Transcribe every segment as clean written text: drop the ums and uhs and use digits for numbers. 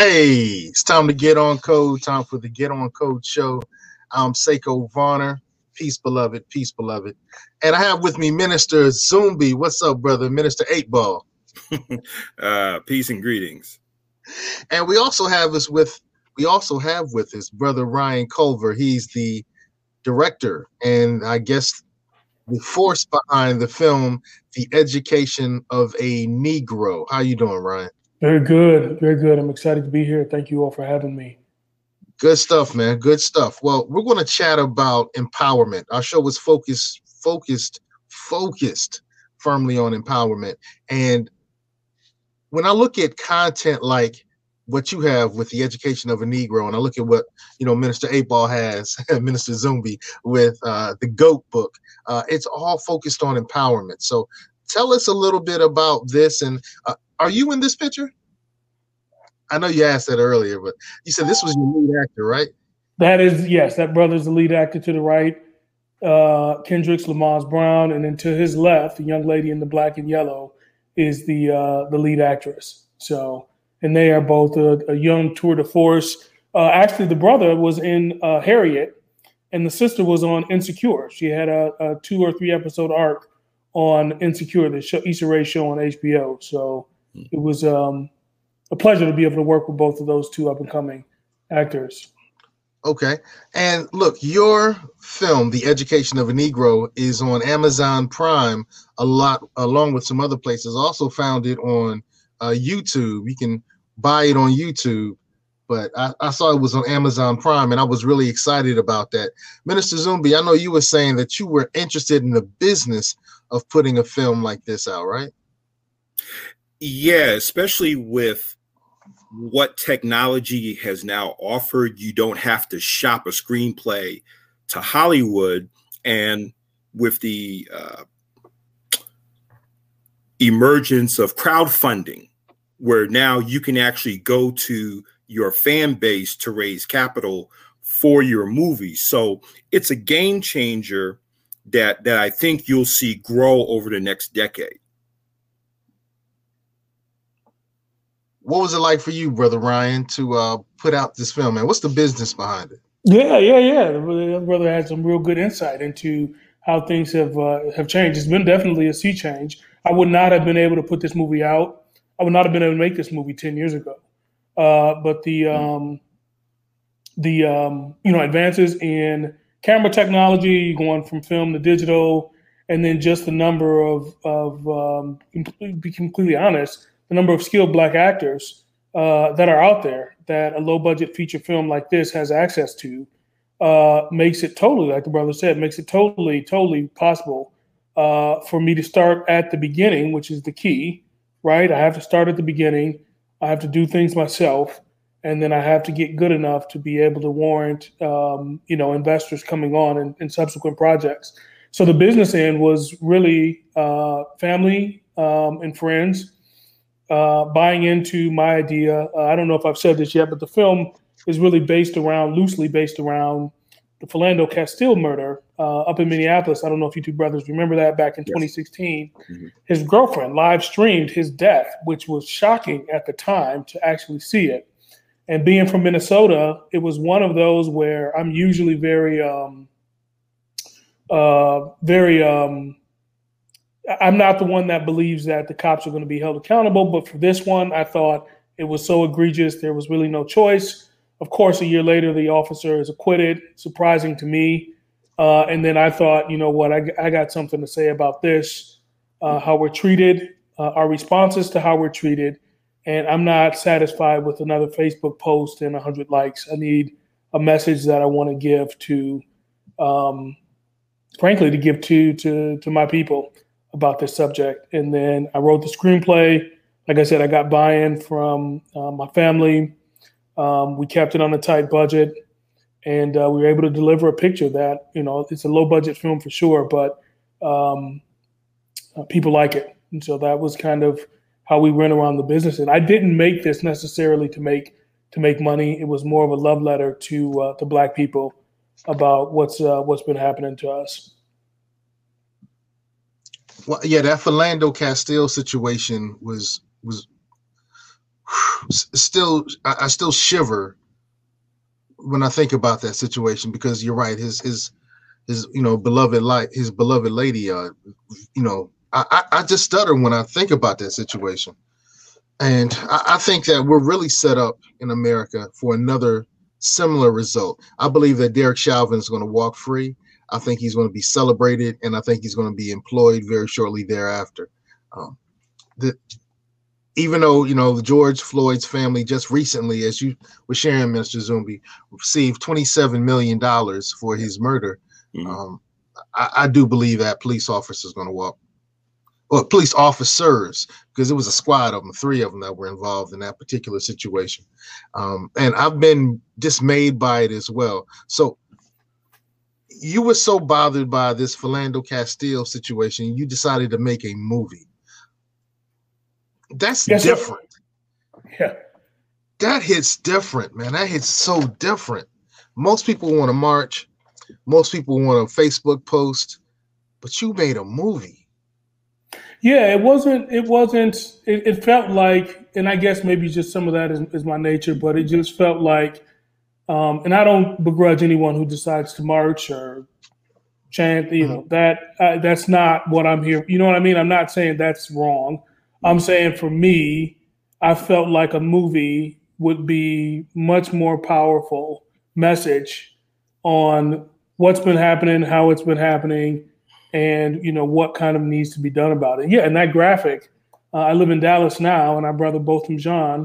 Hey, it's time to get on code. Time for the Get On Code show. I'm Seiko Varner. Peace, beloved. Peace, beloved. And I have with me Minister Zumbi. What's up, brother? Minister 8Ball. Peace and greetings. And we also have with us brother Ryan Culver. He's the director and I guess the force behind the film, The Education of a Negro. How you doing, Ryan? Very good. Very good. I'm excited to be here. Thank you all for having me. Good stuff, man. Good stuff. Well, we're going to chat about empowerment. Our show was focused firmly on empowerment. And when I look at content like what you have with The Education of a Negro, and I look at what, Minister 8Ball has, Minister Zumbi with the GOAT book, it's all focused on empowerment. So tell us a little bit about this. And are you in this picture? I know you asked that earlier, but you said this was your lead actor, right? That is, yes. That brother's the lead actor to the right, Kendricks Lamont Brown, and then to his left, the young lady in the black and yellow is the lead actress. So, and they are both a young tour de force. Actually, the brother was in Harriet, and the sister was on Insecure. She had a 2 or 3 episode arc on Insecure, the Issa Rae show on HBO. So it was a pleasure to be able to work with both of those two up-and-coming actors. Okay. And look, your film, The Education of a Negro, is on Amazon Prime along with some other places. Also found it on YouTube. You can buy it on YouTube, but I saw it was on Amazon Prime, and I was really excited about that. Minister Zumbi, I know you were saying that you were interested in the business of putting a film like this out, right? Yeah, especially with what technology has now offered. You don't have to shop a screenplay to Hollywood, and with the emergence of crowdfunding, where now you can actually go to your fan base to raise capital for your movie. So it's a game changer that I think you'll see grow over the next decade. What was it like for you, Brother Ryan, to put out this film, and what's the business behind it? Yeah. The brother had some real good insight into how things have changed. It's been definitely a sea change. I would not have been able to put this movie out. I would not have been able to make this movie 10 years ago. But the advances in camera technology, going from film to digital, and then just the number of to be completely honest, the number of skilled Black actors that are out there that a low budget feature film like this has access to makes it totally, like the brother said, makes it totally possible for me to start at the beginning, which is the key, right? I have to start at the beginning. I have to do things myself, and then I have to get good enough to be able to warrant, investors coming on in subsequent projects. So the business end was really family and friends buying into my idea. I don't know if I've said this yet, but the film is really loosely based around the Philando Castile murder up in Minneapolis. I don't know if you two brothers remember that back in 2016. Mm-hmm. His girlfriend live streamed his death, which was shocking at the time to actually see it. And being from Minnesota, it was one of those where I'm usually I'm not the one that believes that the cops are going to be held accountable. But for this one, I thought it was so egregious, there was really no choice. Of course, a year later, the officer is acquitted, surprising to me. And then I thought, you know what, I got something to say about this, how we're treated, our responses to how we're treated. And I'm not satisfied with another Facebook post and 100 likes. I need a message that I want to give to, frankly, to give to my people about this subject. And then I wrote the screenplay. Like I said, I got buy-in from my family. We kept it on a tight budget, and we were able to deliver a picture that, it's a low-budget film for sure, but people like it. And so that was kind of how we went around the business. And I didn't make this necessarily to make money. It was more of a love letter to Black people about what's been happening to us. Well, yeah, that Philando Castile situation was still, I still shiver when I think about that situation, because you're right. His beloved lady. I just stutter when I think about that situation. And I think that we're really set up in America for another similar result. I believe that Derek Chauvin is going to walk free. I think he's going to be celebrated, and I think he's going to be employed very shortly thereafter. Even though, the George Floyd's family just recently, as you were sharing, Mr. Zumbi, received $27 million for his murder, I do believe that police officers going to walk. Well, police officers, because it was a squad of them, 3 of them that were involved in that particular situation. And I've been dismayed by it as well. So you were so bothered by this Philando Castile situation, you decided to make a movie. That's different. Yeah. That hits different, man. That hits so different. Most people want to march. Most people want a Facebook post, but you made a movie. Yeah, it felt like, and I guess maybe just some of that is my nature, but it just felt like, and I don't begrudge anyone who decides to march or chant, that's not what I'm here. You know what I mean? I'm not saying that's wrong. I'm saying for me, I felt like a movie would be much more powerful message on what's been happening, how it's been happening, and what kind of needs to be done about it. Yeah, and that graphic, I live in Dallas now, and our brother Botham Jean.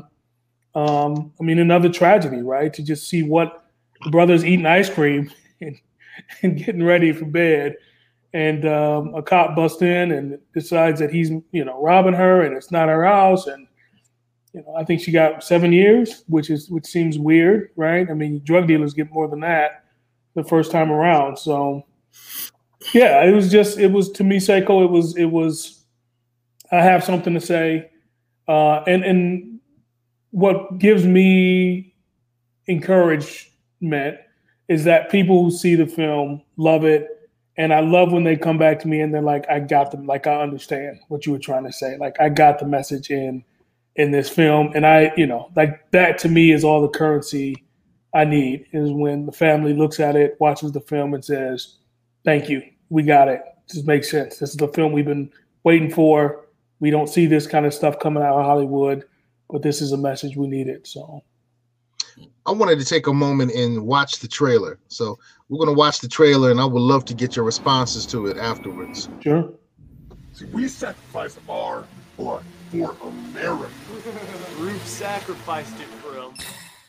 Another tragedy, right? To just see what the brother's eating ice cream and getting ready for bed, and a cop busts in and decides that he's robbing her, and it's not her house, and I think she got 7 years, which seems weird, right? I mean, drug dealers get more than that the first time around, so. Yeah, it was to me, Seiko, it was, I have something to say. And what gives me encouragement is that people who see the film love it. And I love when they come back to me and they're like, I got them. Like, I understand what you were trying to say. Like, I got the message in this film. And like that to me is all the currency I need, is when the family looks at it, watches the film and says, thank you. We got it. This makes sense. This is the film we've been waiting for. We don't see this kind of stuff coming out of Hollywood, but this is a message we needed. So I wanted to take a moment and watch the trailer. So we're going to watch the trailer, and I would love to get your responses to it afterwards. Sure. See, we sacrifice our blood for America. Ruth sacrificed it for him.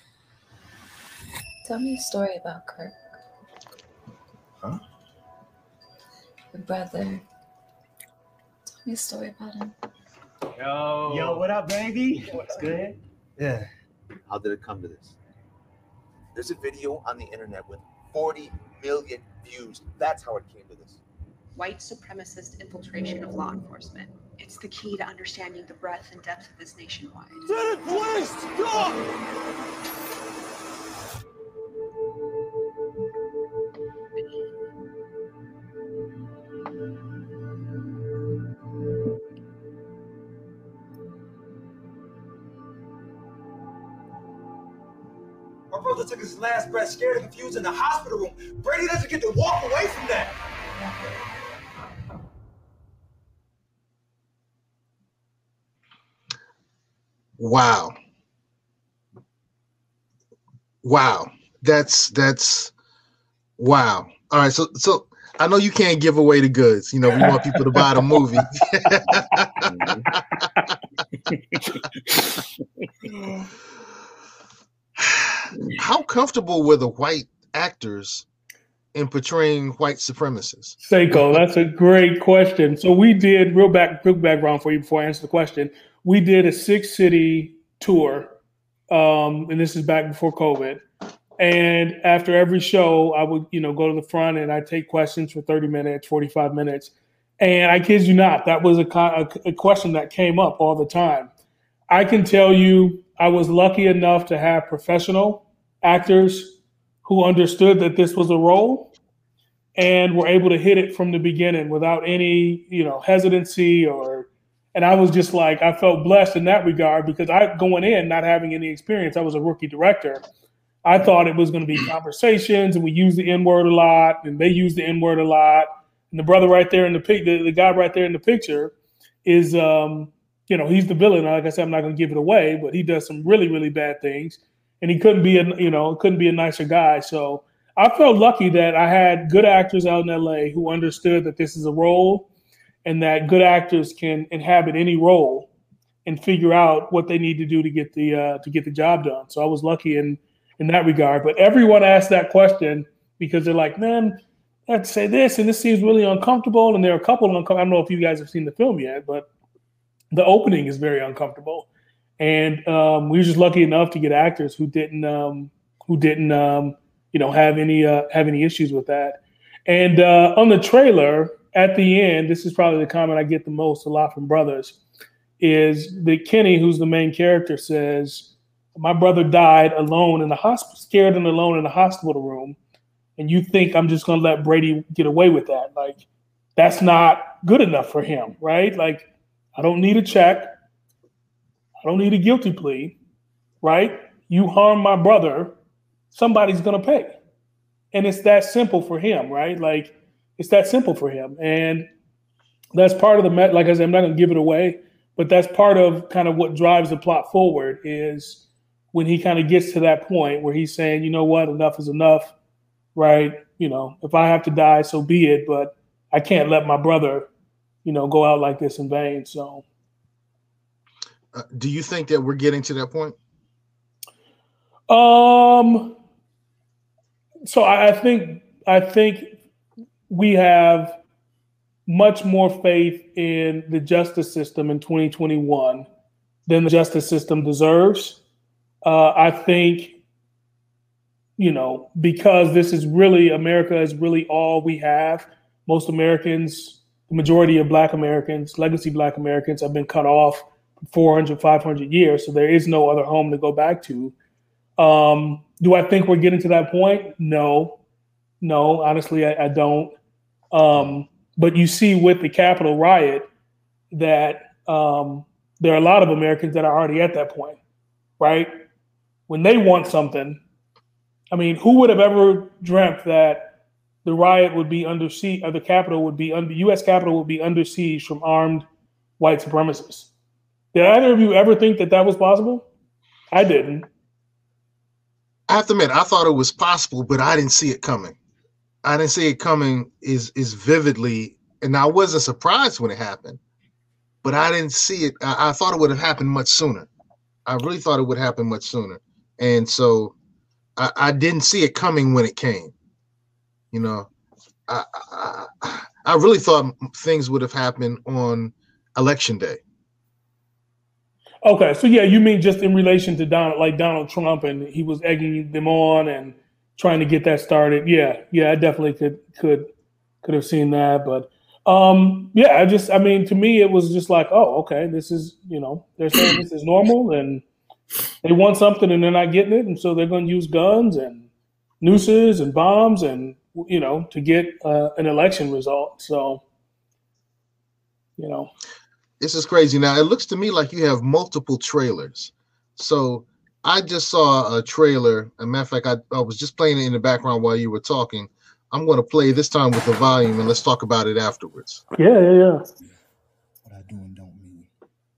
Tell me a story about Kirk. Huh? Your brother. Tell me a story about him. Yo, what up, baby? What's good? Yeah. How did it come to this? There's a video on the internet with 40 million views. That's how it came to this. White supremacist infiltration of law enforcement. It's the key to understanding the breadth and depth of this nationwide. My brother took his last breath, scared and confused, in the hospital room. Brady doesn't get to walk away from that. Wow. That's wow. All right, so I know you can't give away the goods. We want people to buy the movie. How comfortable were the white actors in portraying white supremacists? Seiko, that's a great question. So we did, quick background for you before I answer the question. We did a 6-city tour, and this is back before COVID. And after every show, I would, go to the front and I'd take questions for 30 minutes, 45 minutes. And I kid you not, that was a question that came up all the time. I can tell you, I was lucky enough to have professional actors who understood that this was a role and were able to hit it from the beginning without any, hesitancy And I was just like, I felt blessed in that regard because going in, not having any experience, I was a rookie director. I thought it was going to be conversations, and we use the N word a lot, and they use the N word a lot. And the brother right there in the guy right there in the picture is, he's the villain. Like I said, I'm not going to give it away, but he does some really, really bad things, and he couldn't be a nicer guy. So I felt lucky that I had good actors out in LA who understood that this is a role, and that good actors can inhabit any role and figure out what they need to do to get the job done. So I was lucky in that regard. But everyone asked that question because they're like, man, I have to say this, and this seems really uncomfortable. And there are a couple of uncomfortable. I don't know if you guys have seen the film yet, but the opening is very uncomfortable. And we were just lucky enough to get actors who didn't have any issues with that. And on the trailer, at the end, this is probably the comment I get the most a lot from brothers, is that Kenny, who's the main character, says, my brother died alone in the hospital, scared and alone in the hospital room. And you think I'm just going to let Brady get away with that. Like, that's not good enough for him, right? Like, I don't need a check. I don't need a guilty plea, right? You harm my brother, somebody's going to pay. And it's that simple for him, right? Like, it's that simple for him. And that's part of like I said, I'm not going to give it away, but that's part of kind of what drives the plot forward is when he kind of gets to that point where he's saying, you know what, enough is enough, right? If I have to die, so be it, but I can't let my brother, go out like this in vain. So. Do you think that we're getting to that point? So I think we have much more faith in the justice system in 2021 than the justice system deserves. I think, because this is really, America is really all we have. Most Americans, the majority of Black Americans, legacy Black Americans, have been cut off for 400, 500 years. So there is no other home to go back to. Do I think we're getting to that point? No, honestly, I don't. But you see with the Capitol riot that there are a lot of Americans that are already at that point, right? When they want something, I mean, who would have ever dreamt that the riot would be under siege, or the Capitol would be under, U.S. Capitol would be under siege from armed white supremacists? Did either of you ever think that was possible? I didn't. I have to admit, I thought it was possible, but I didn't see it coming. I didn't see it coming is vividly, and I wasn't surprised when it happened, but I didn't see it. I thought it would have happened much sooner. I really thought it would happen much sooner. And so I didn't see it coming when it came. I really thought things would have happened on Election Day. Okay, so yeah, you mean just in relation to Donald Trump, and he was egging them on and trying to get that started. Yeah, I definitely could have seen that, but to me, it was just like, oh, okay, this is, they're saying this is normal, and they want something and they're not getting it, and so they're going to use guns and nooses and bombs and to get an election result. So, This is crazy. Now, it looks to me like you have multiple trailers. So I just saw a trailer. As a matter of fact, I was just playing it in the background while you were talking. I'm going to play this time with the volume, and let's talk about it afterwards. Yeah. What I do and don't mean.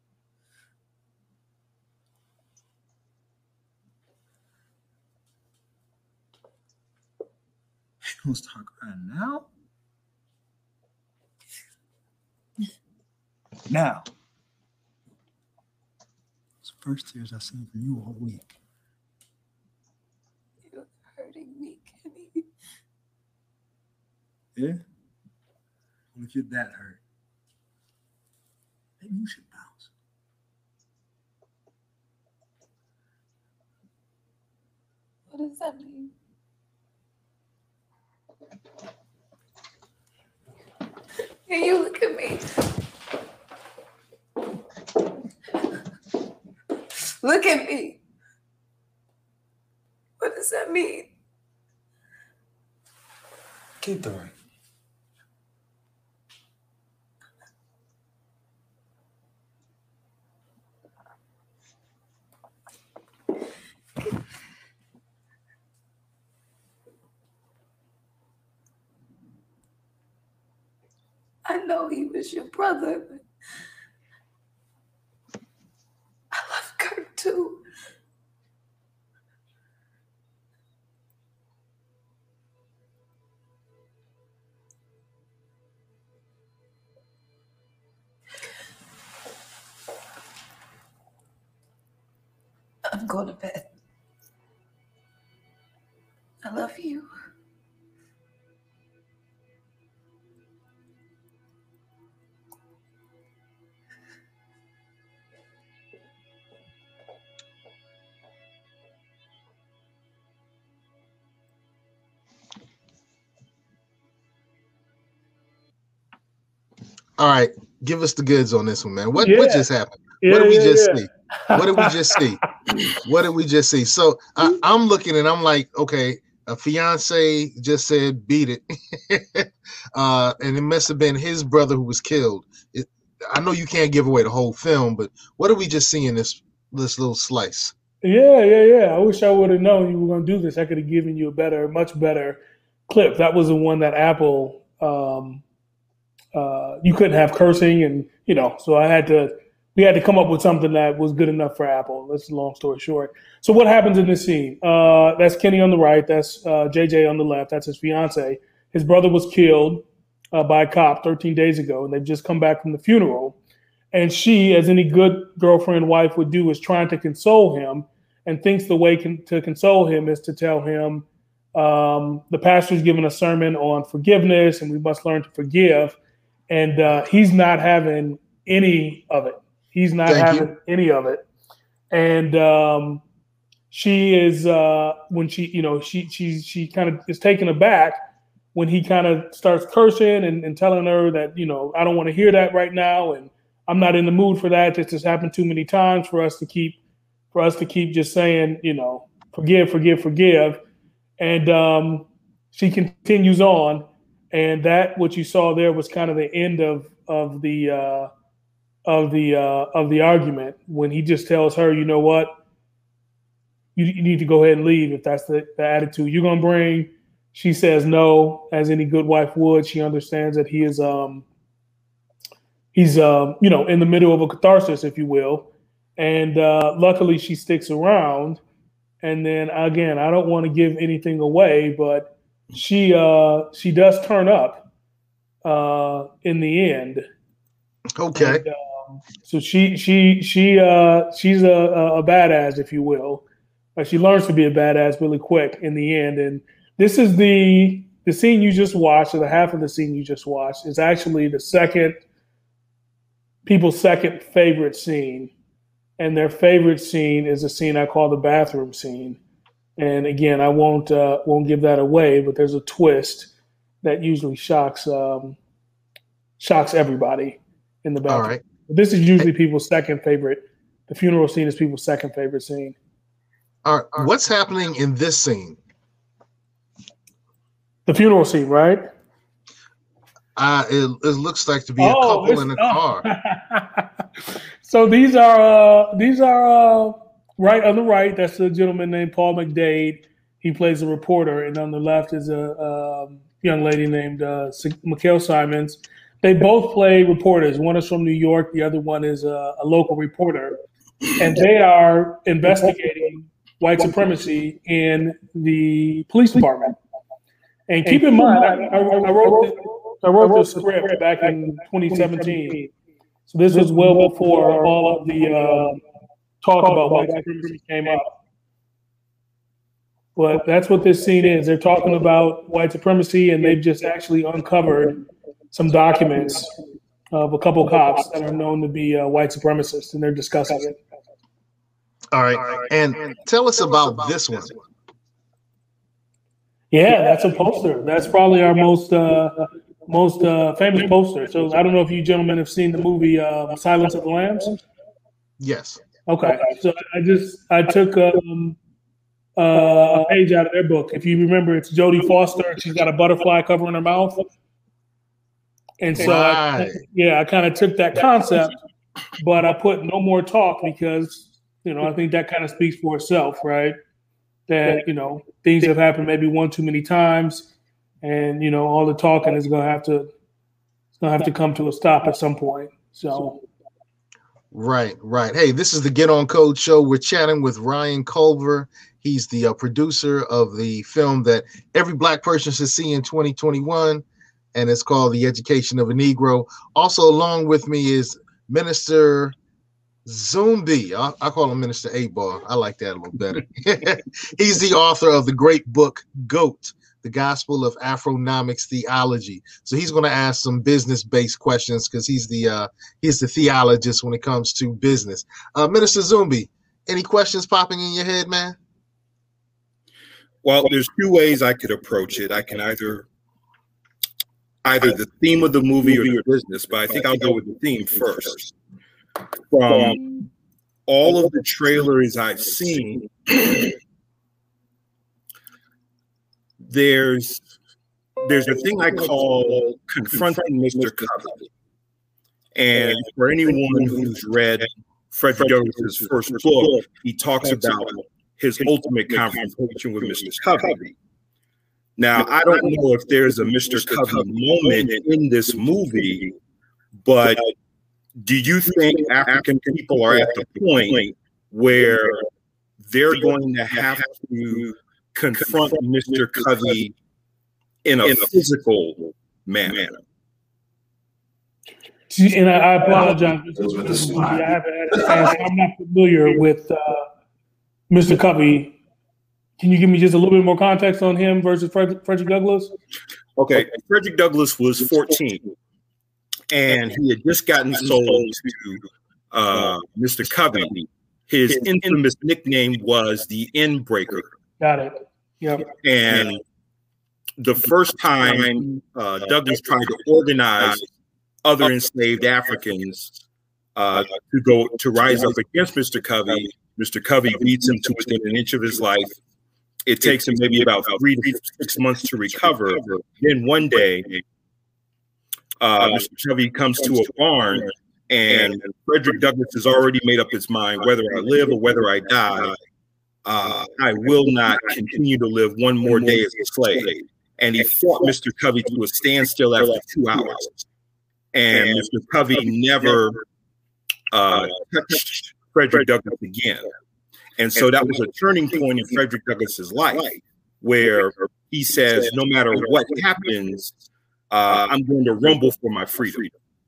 You don't start crying now? Now, it's the first tears I've seen from you all week. You're hurting me, Kenny. Yeah? Well, if you're that hurt, maybe you should bounce. What does that mean? Can you look at me? Look at me. What does that mean? Keep the ring. know he was your brother. But I love Kurt too. I'm going to bed. I love you. All right, give us the goods on this one, man. What just happened? Yeah, what did we just yeah. see? What did we just see? What did we just see? So I'm looking and I'm like, okay, a fiance just said beat it, and it must have been his brother who was killed. I know you can't give away the whole film, but what did we just see in this little slice? Yeah. I wish I would have known you were going to do this. I could have given you a much better clip. That was the one that Apple, you couldn't have cursing, and so we had to come up with something that was good enough for Apple. That's a long story short. So what happens in this scene? That's Kenny on the right. That's JJ on the left. That's his fiance. His brother was killed by a cop 13 days ago, and they've just come back from the funeral. And she, as any good girlfriend wife would do, is trying to console him and thinks the way to console him is to tell him the pastor's giving a sermon on forgiveness and we must learn to forgive. And he's not having any of it. He's not having any of it. And she is, when she kind of is taken aback when he kind of starts cursing and telling her that, I don't want to hear that right now. And I'm not in the mood for that. This has happened too many times for us to keep just saying, forgive. And she continues on. And that what you saw there was kind of the end of the argument when he just tells her, you know what, you need to go ahead and leave if that's the attitude you're gonna bring. She says no, as any good wife would. She understands that he is he's in the middle of a catharsis, if you will, and luckily she sticks around. And then again, I don't want to give anything away, but she does turn up in the end. Okay. And, so she's a badass, if you will. She learns to be a badass really quick in the end. And this is the scene you just watched, or the half of the scene you just watched, is actually people's second favorite scene. And their favorite scene is a scene I call the bathroom scene. And again, I won't give that away, but there's a twist that usually shocks everybody in the bathroom. All right. This is usually people's second favorite. The funeral scene is people's second favorite scene. All right. What's happening in this scene? The funeral scene, right? It looks like to be a couple in a car. So these are right on the right. That's a gentleman named Paul McDade. He plays a reporter, and on the left is a young lady named Mikhail Simons. They both play reporters. One is from New York. The other one is a local reporter. And they are investigating white supremacy in the police department. And keep in mind, I wrote the script back in 2017. So this was well before all of the talk about white supremacy came up. But that's what this scene is. They're talking about white supremacy, and they've just actually uncovered some documents of a couple cops that are known to be white supremacists, and they're discussing it. All right. And tell us about this one. Yeah, that's a poster. That's probably our most famous poster. So I don't know if you gentlemen have seen the movie Silence of the Lambs. Yes. Okay. So I took a page out of their book. If you remember, it's Jodie Foster. She's got a butterfly covering her mouth. And so, I kind of took that concept, but I put no more talk because, I think that kind of speaks for itself, right? That, things have happened maybe one too many times, and, all the talking is going to have to gonna have to come to a stop at some point. So. Right. Hey, this is the Get On Code show. We're chatting with Ryan Culver. He's the producer of the film that every Black person should see in 2021, and it's called The Education of a Negro. Also, along with me is Minister Zumbi. I call him Minister 8-Ball. I like that a little better. He's the author of the great book, GOAT, The Gospel of Afronomics Theology. So he's going to ask some business-based questions because he's the theologist when it comes to business. Minister Zumbi, any questions popping in your head, man? Well, there's two ways I could approach it. I can either the theme of the movie or the business, but I think I'll go with the theme first. From all of the trailers I've seen, there's a thing I call confronting Mr. Covey. And for anyone who's read Frederick Douglass's first book, he talks about his ultimate confrontation with Mr. Covey. Now, I don't know if there's a Mr. Covey moment in this movie, but do you think African people are at the point where they're going to have to confront Mr. Covey in a physical manner? And I apologize. I haven't had a chance. I'm not familiar with Mr. Covey. Can you give me just a little bit more context on him versus Frederick Douglass? Okay, Frederick Douglass was 14, and he had just gotten sold to Mr. Covey. His infamous nickname was the End Breaker. Got it. Yep. And the first time Douglass tried to organize other enslaved Africans to rise up against Mr. Covey beats him to within an inch of his life. It takes him maybe about 3 to 6 months to recover. Then one day, Mr. Covey comes to a barn, and Frederick Douglass has already made up his mind, whether I live or whether I die, I will not continue to live one more day as a slave. And he fought Mr. Covey to a standstill after 2 hours. And Mr. Covey never touched Frederick Douglass again. And so that was a turning point in Frederick Douglass's life, where he says, no matter what happens, I'm going to rumble for my freedom.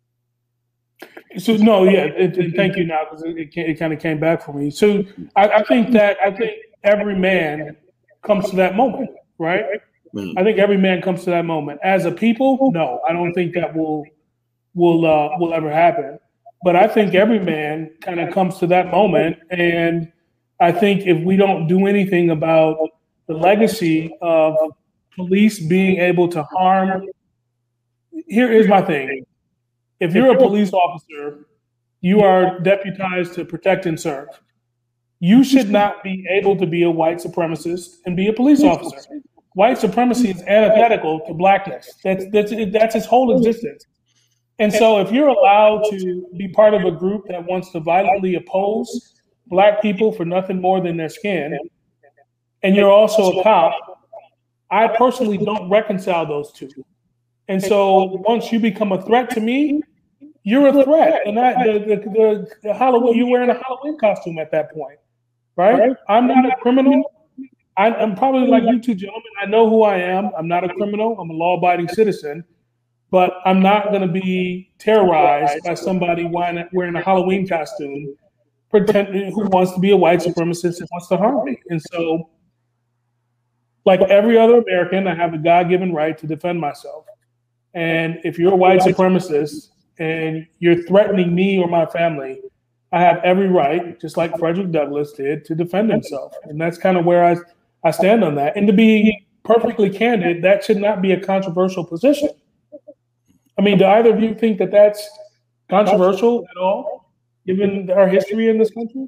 So no, yeah, thank you now, because it kind of came back for me. So I think every man comes to that moment, right? I think every man comes to that moment. As a people, no, I don't think that will ever happen. But I think every man kind of comes to that moment, and I think if we don't do anything about the legacy of police being able to harm, here is my thing. If you're a police officer, you are deputized to protect and serve. You should not be able to be a white supremacist and be a police officer. White supremacy is antithetical to blackness. That's its whole existence. And so if you're allowed to be part of a group that wants to violently oppose Black people for nothing more than their skin, and you're also a cop, I personally don't reconcile those two. And so once you become a threat to me, you're a threat. And the Halloween, you're wearing a Halloween costume at that point, right? I'm not a criminal. I'm probably like you two gentlemen. I know who I am. I'm not a criminal. I'm a law-abiding citizen. But I'm not going to be terrorized by somebody wearing a Halloween costume, pretending who wants to be a white supremacist and wants to harm me. And so, like every other American, I have a God-given right to defend myself. And if you're a white supremacist and you're threatening me or my family, I have every right, just like Frederick Douglass did, to defend himself. And that's kind of where I stand on that. And to be perfectly candid, that should not be a controversial position. I mean, do either of you think that that's controversial at all, given our history in this country?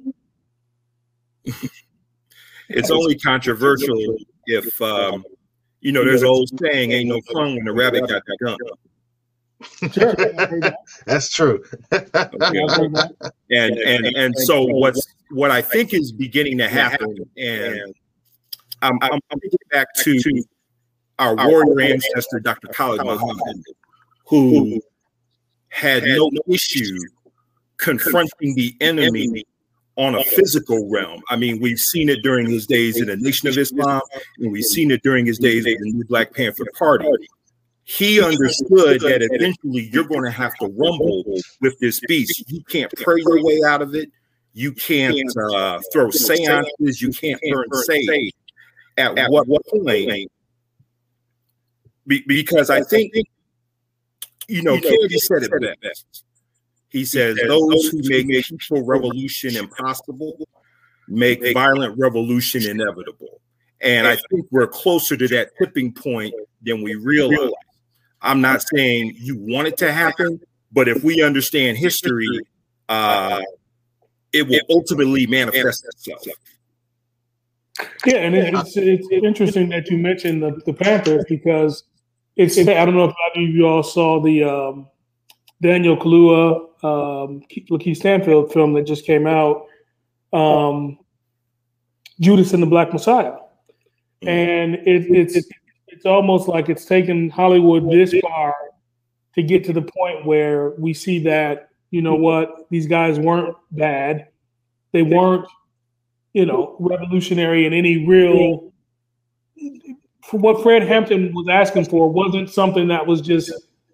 It's only controversial if, there's an old saying, ain't no fun when the rabbit got the gun. Sure. That's true. And so what I think is beginning to happen, and I'm thinking back to our warrior ancestor, Dr. Khalid Muhammad, who had no issue confronting the enemy on a physical realm. I mean, we've seen it during his days in the Nation of Islam, and we've seen it during his days in the New Black Panther Party. He understood that eventually you're going to have to rumble with this beast. You can't pray your way out of it. You can't throw seances. You can't burn sage. At what point? Because I think, Kennedy said it best. He says, those who make peaceful revolution impossible make violent revolution inevitable. And I think we're closer to that tipping point than we realize. I'm not saying you want it to happen, but if we understand history, it will ultimately manifest itself. Yeah, and it's interesting that you mentioned the Panthers, because I don't know if any of you all saw the Daniel Kaluuya, Lakeith Stanfield film that just came out, Judas and the Black Messiah. And it's almost like it's taken Hollywood this far to get to the point where we see that, you know what, these guys weren't bad. They weren't, revolutionary in any real, for what Fred Hampton was asking for wasn't something that was just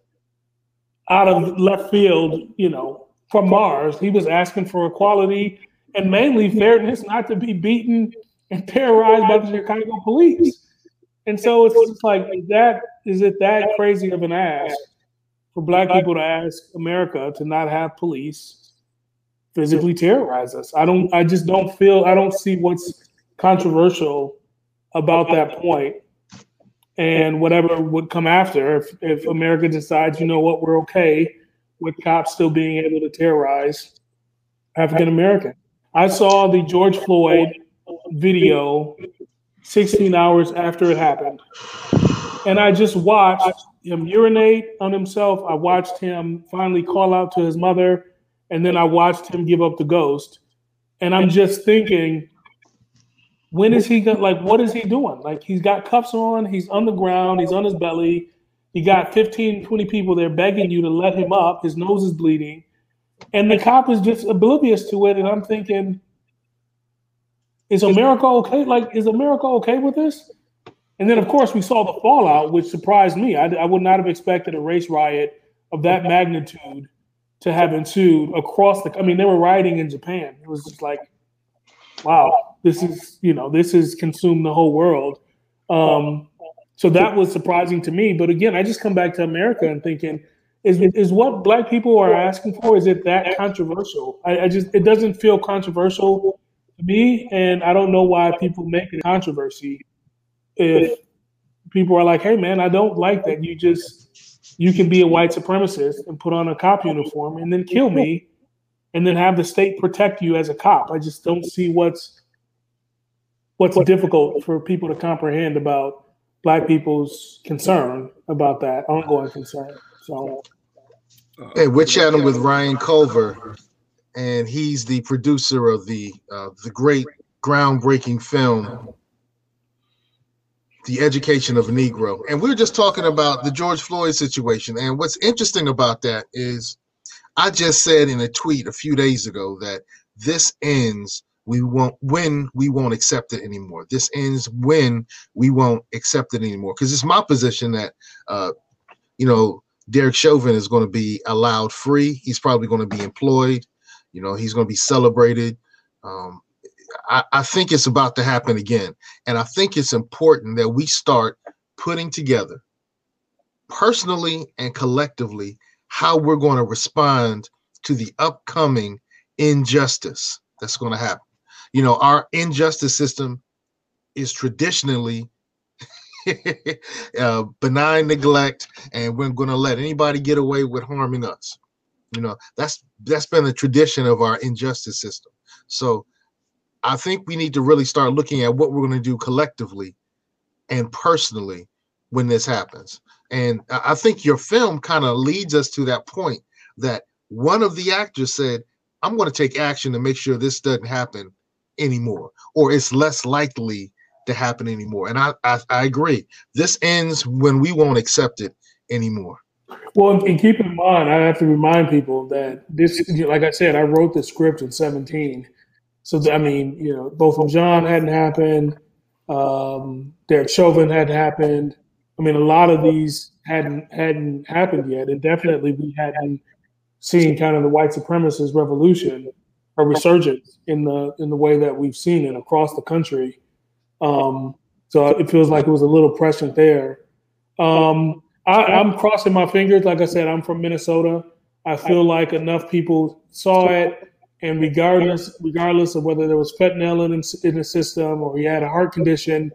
out of left field, from Mars. He was asking for equality and mainly fairness, not to be beaten and terrorized by the Chicago police. And so it's just like, is it that crazy of an ask for Black people to ask America to not have police physically terrorize us? I don't see what's controversial about that point. And whatever would come after, if America decides, we're okay with cops still being able to terrorize African American. I saw the George Floyd video 16 hours after it happened. And I just watched him urinate on himself. I watched him finally call out to his mother. And then I watched him give up the ghost. And I'm just thinking, when is he going? Like, what is he doing? Like, he's got cuffs on. He's on the ground. He's on his belly. You got 15, 20 people there begging you to let him up. His nose is bleeding. And the cop is just oblivious to it. And I'm thinking, is America okay? Like, is America okay with this? And then, of course, we saw the fallout, which surprised me. I would not have expected a race riot of that magnitude to have ensued across they were rioting in Japan. It was just like, wow, this has consumed the whole world. So that was surprising to me. But again, I just come back to America and thinking, is what Black people are asking for, is it that controversial? It doesn't feel controversial to me, and I don't know why people make a controversy if people are like, hey man, I don't like that you can be a white supremacist and put on a cop uniform and then kill me and then have the state protect you as a cop. I just don't see what's difficult for people to comprehend about Black people's concern about that, ongoing concern. So, hey, we're chatting with Ryan Culver, and he's the producer of the great groundbreaking film, The Education of a Negro. And we were just talking about the George Floyd situation. And what's interesting about that is I just said in a tweet a few days ago that this ends when we won't accept it anymore. This ends when we won't accept it anymore. Because it's my position that, Derek Chauvin is going to be allowed free. He's probably going to be employed. He's going to be celebrated. I think it's about to happen again. And I think it's important that we start putting together personally and collectively how we're going to respond to the upcoming injustice that's going to happen. Our injustice system is traditionally benign neglect, and we're going to let anybody get away with harming us. That's been the tradition of our injustice system. So I think we need to really start looking at what we're going to do collectively and personally when this happens. And I think your film kind of leads us to that point that one of the actors said, I'm going to take action to make sure this doesn't happen anymore, or it's less likely to happen anymore. And I agree. This ends when we won't accept it anymore. Well, and keep in mind, I have to remind people that this, like I said, I wrote the script in 17. So, I mean, both of John hadn't happened. Derek Chauvin hadn't happened. I mean, a lot of these hadn't happened yet. And definitely we hadn't seen kind of the white supremacist revolution or resurgence in the way that we've seen it across the country. So it feels like it was a little prescient there. I'm crossing my fingers. Like I said, I'm from Minnesota. I feel like enough people saw it, and regardless of whether there was fentanyl in the system or he had a heart condition,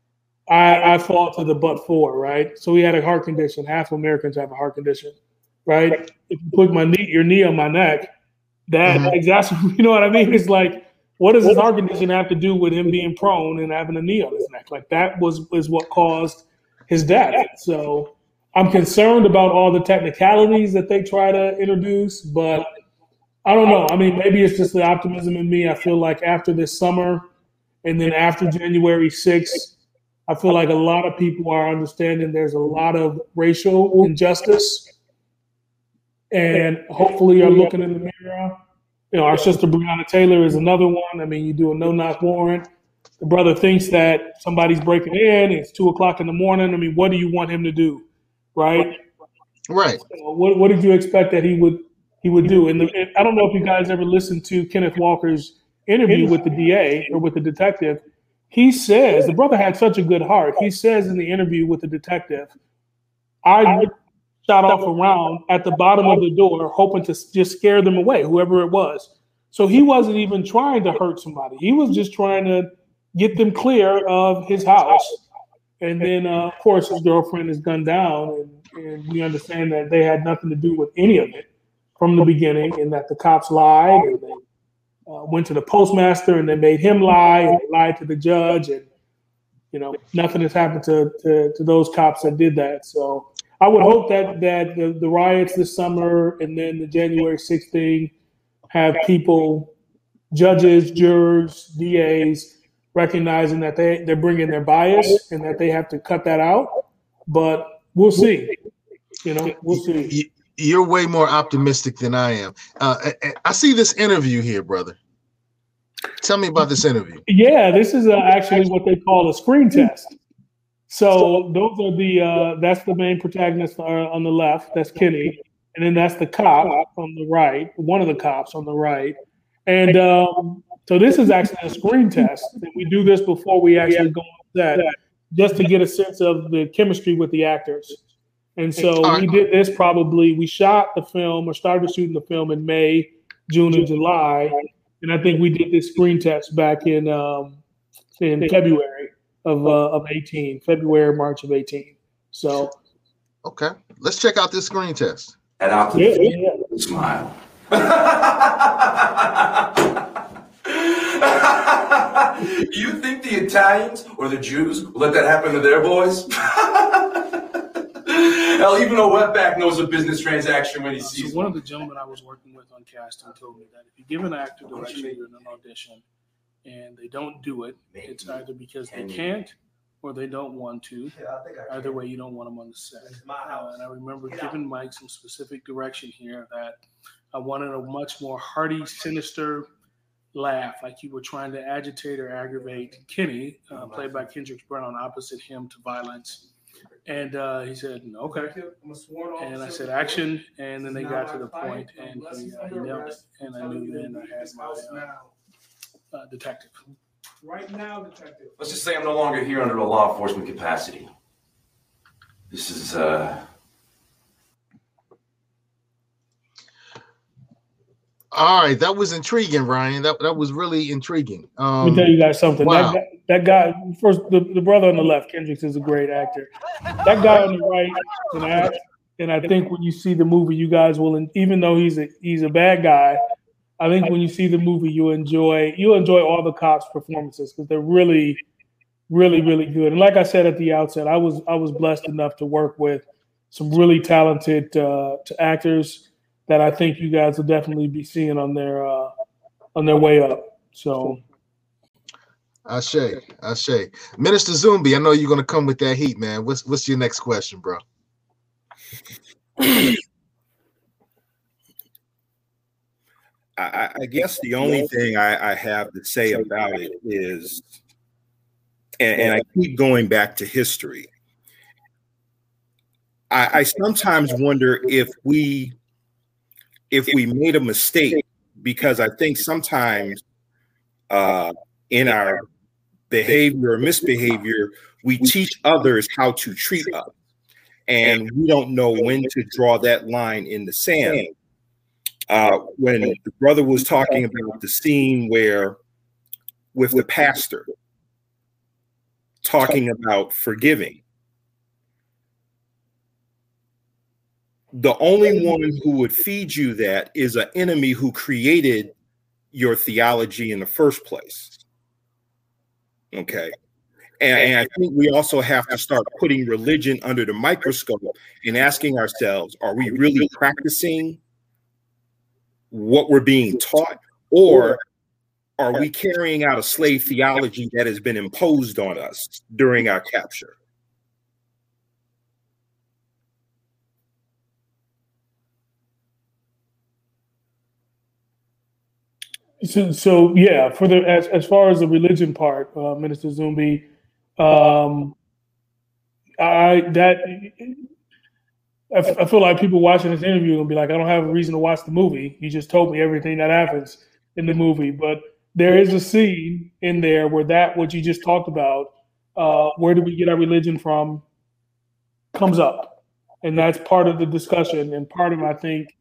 I fall to the but for, right? So he had a heart condition. Half Americans have a heart condition, right? If you put your knee on my neck, that exacerbates. You know what I mean? It's like, what does his heart condition have to do with him being prone and having a knee on his neck? Like that is what caused his death. So I'm concerned about all the technicalities that they try to introduce, but I don't know. I mean, maybe it's just the optimism in me. I feel like after this summer and then after January 6th, I feel like a lot of people are understanding there's a lot of racial injustice and hopefully are looking in the mirror. Our sister Breonna Taylor is another one. I mean, you do a no-knock warrant. The brother thinks that somebody's breaking in. It's 2:00 in the morning. I mean, what do you want him to do? Right. Right. So what did you expect that he would do? And I don't know if you guys ever listened to Kenneth Walker's interview with the DA or with the detective. He says the brother had such a good heart. He says in the interview with the detective, I shot off a round at the bottom of the door, hoping to just scare them away, whoever it was. So he wasn't even trying to hurt somebody. He was just trying to get them clear of his house. And then, of course, his girlfriend is gunned down, and we understand that they had nothing to do with any of it from the beginning, and that the cops lied, and they went to the postmaster, and they made him lie, and they lied to the judge, and nothing has happened to those cops that did that. So I would hope that the riots this summer and then the January 6th thing have people, judges, jurors, DAs, recognizing that they're bringing their bias and that they have to cut that out. But we'll see. We'll see. You're way more optimistic than I am. I see this interview here, brother. Tell me about this interview. Yeah, this is actually what they call a screen test. So those are that's the main protagonist on the left. That's Kenny. And then that's the cop on the right, one of the cops on the right. And so this is actually a screen test. And we do this before we actually go on set, just to get a sense of the chemistry with the actors. And so we did this we shot the film or started shooting the film in May, June, and July. And I think we did this screen test back in February of 18, February, March of 18. So. Okay. Let's check out this screen test. And out the smile. You think the Italians or the Jews will let that happen to their boys? Hell, even a wetback knows a business transaction when he sees one of the gentlemen I was working with on casting told me that if you give an actor direction in an audition and they don't do it, it's either because they can't or they don't want to. Either way, you don't want them on the set. And I remember giving Mike some specific direction here that I wanted a much more hearty, sinister laugh, like you were trying to agitate or aggravate Kenny, played by Kendrick Brown, opposite him to violence. And he said, okay. And I said, action. And then they got to the point, and he nailed it. And I knew then I had my detective. Right now, detective. Let's just say I'm no longer here under a law enforcement capacity. This is All right, that was intriguing, Ryan. That was really intriguing. Let me tell you guys something. Wow. That guy, first, the brother on the left, Kendricks, is a great actor. That guy on the right can act, and I think when you see the movie, you guys will, even though he's a bad guy, I think when you see the movie, you'll enjoy all the cops' performances because they're really, really, really good. And like I said at the outset, I was blessed enough to work with some really talented actors that I think you guys will definitely be seeing on their way up. So, Ashe. Minister Zumbi, I know you're gonna come with that heat, man. What's your next question, bro? I guess the only thing I have to say about it is, and I keep going back to history. I sometimes wonder if we made a mistake, because I think sometimes in our behavior or misbehavior, we teach others how to treat us, and we don't know when to draw that line in the sand. When the brother was talking about the scene where, with the pastor talking about forgiving, the only one who would feed you that is an enemy who created your theology in the first place. Okay. And I think we also have to start putting religion under the microscope and asking ourselves, are we really practicing what we're being taught, or are we carrying out a slave theology that has been imposed on us during our capture? So yeah, for the as far as the religion part, Minister Zumbi, I feel like people watching this interview will be like, I don't have a reason to watch the movie. You just told me everything that happens in the movie. But there is a scene in there where what you just talked about, where do we get our religion from, comes up. And that's part of the discussion and part of, I think,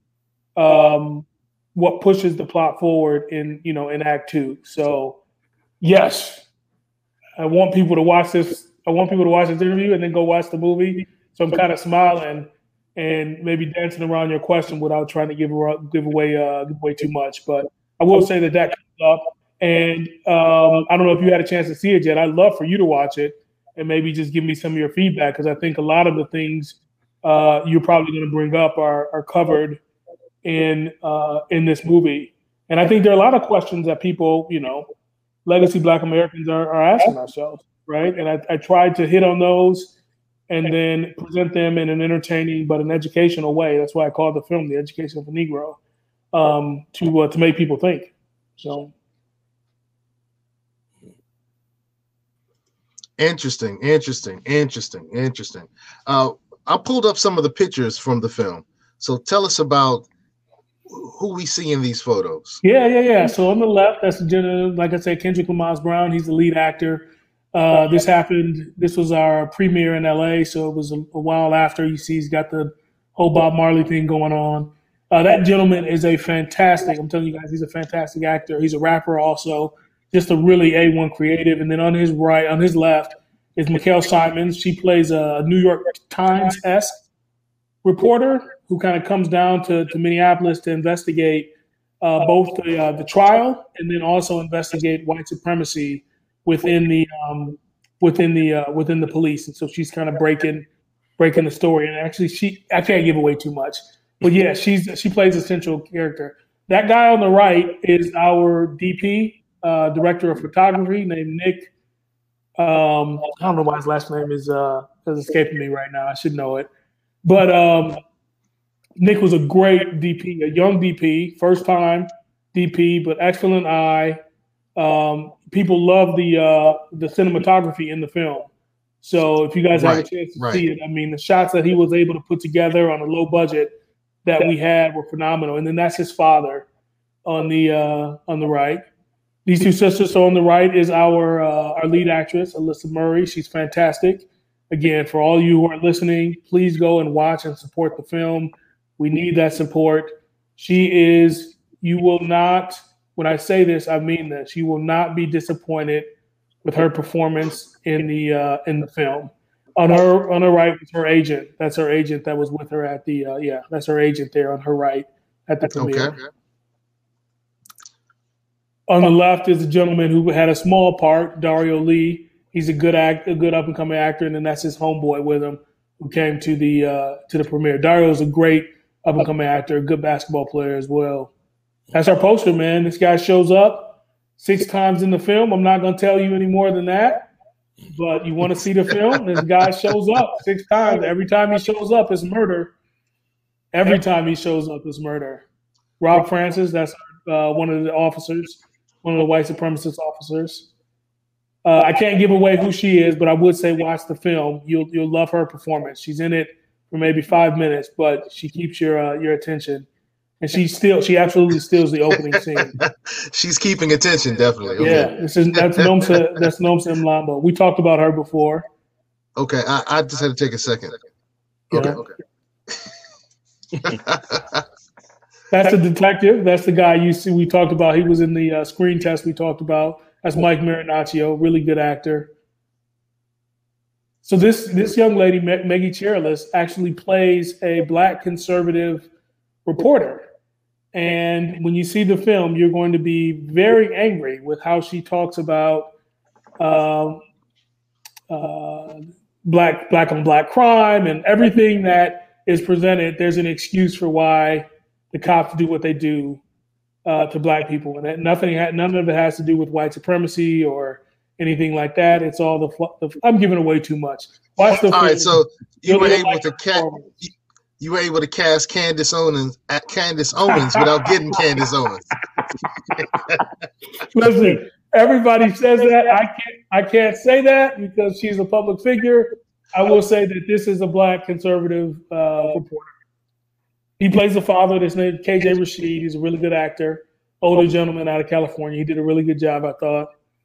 what pushes the plot forward in Act 2. So yes, I want people to watch this. I want people to watch this interview and then go watch the movie. So I'm kind of smiling and maybe dancing around your question without trying to give away too much. But I will say that comes up, and I don't know if you had a chance to see it yet. I'd love for you to watch it and maybe just give me some of your feedback, because I think a lot of the things you're probably going to bring up are covered in this movie. And I think there are a lot of questions that people, legacy Black Americans are asking ourselves, right? And I tried to hit on those and then present them in an entertaining but an educational way. That's why I called the film The Education of a Negro, to make people think. So interesting. I pulled up some of the pictures from the film. So tell us about who we see in these photos. Yeah. So on the left, that's like I said, Kendrick Lamar's Brown. He's the lead actor. This was our premiere in LA, so it was a while after. You see he's got the whole Bob Marley thing going on. That gentleman is I'm telling you guys, he's a fantastic actor. He's a rapper also, just a really A1 creative. And then on his left is Mikhail Simons. She plays a New York Times-esque reporter who kind of comes down to Minneapolis to investigate both the trial and then also investigate white supremacy within the police. And so she's kind of breaking the story. And actually, I can't give away too much, but yeah, she plays a central character. That guy on the right is our DP, director of photography, named Nick. I don't know why his last name is escaping me right now. I should know it, but Nick was a great DP, a young DP, first time DP, but excellent eye. People love the cinematography in the film. So if you guys have a chance to see it, I mean, the shots that he was able to put together on a low budget that we had were phenomenal. And then that's his father on the right. These two sisters. So on the right is our lead actress, Alyssa Murray. She's fantastic. Again, for all you who are listening, please go and watch and support the film. We need that support. You will not, when I say this, I mean this. You will not be disappointed with her performance in the film. On her right is her agent. That's her agent that was with her at that's her agent there on her right at the premiere. Okay. On the left is a gentleman who had a small part, Dario Lee. He's a good up and coming actor, and then that's his homeboy with him who came to the premiere. Dario is a great up and coming actor, a good basketball player as well. That's our poster, man. This guy shows up 6 times in the film. I'm not going to tell you any more than that, but you want to see the film? This guy shows up 6 times. Every time he shows up, it's murder. Every time he shows up, is murder. Rob Francis, that's one of the officers, one of the white supremacist officers. I can't give away who she is, but I would say watch the film. You'll love her performance. She's in it for maybe 5 minutes, but she keeps your attention, and she absolutely steals the opening scene. She's keeping attention, definitely. Okay. Yeah, that's Nomsa Mlambo. We talked about her before. Okay, I just had to take a second. Okay, Yeah. okay. That's the detective. That's the guy you see. We talked about. He was in the screen test we talked about. That's Mike Marinaccio, really good actor. So this young lady, Maggie Cheerless, actually plays a black conservative reporter. And when you see the film, you're going to be very angry with how she talks about black on black crime and everything that is presented. There's an excuse for why the cops do what they do to black people, and that none of it has to do with white supremacy or anything like that. It's all the I'm giving away too much. Watch the film. All right, so you were able like to cast Candace Owens without getting Candace Owens. Listen, everybody says that. I can't say that because she's a public figure. I will say that this is a black conservative reporter. He plays the father. His name is KJ Rashid. He's a really good actor, older gentleman out of California. He did a really good job, I thought.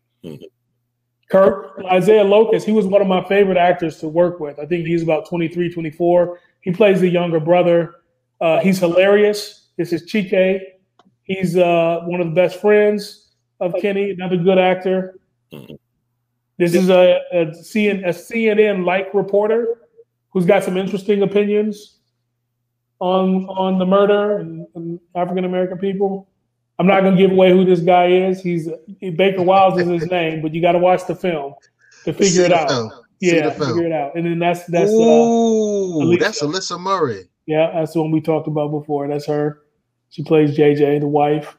Kirk, Isaiah Locust, he was one of my favorite actors to work with. I think he's about 23, 24. He plays the younger brother. He's hilarious. This is Chike. He's one of the best friends of Kenny, another good actor. This is a CNN-like reporter who's got some interesting opinions on the murder and African-American people. I'm not going to give away who this guy is. Baker Wiles is his name, but you got to watch the film to figure it out. Yeah, figure it out. And then that's Alyssa Murray. Yeah, that's the one we talked about before. That's her. She plays JJ, the wife.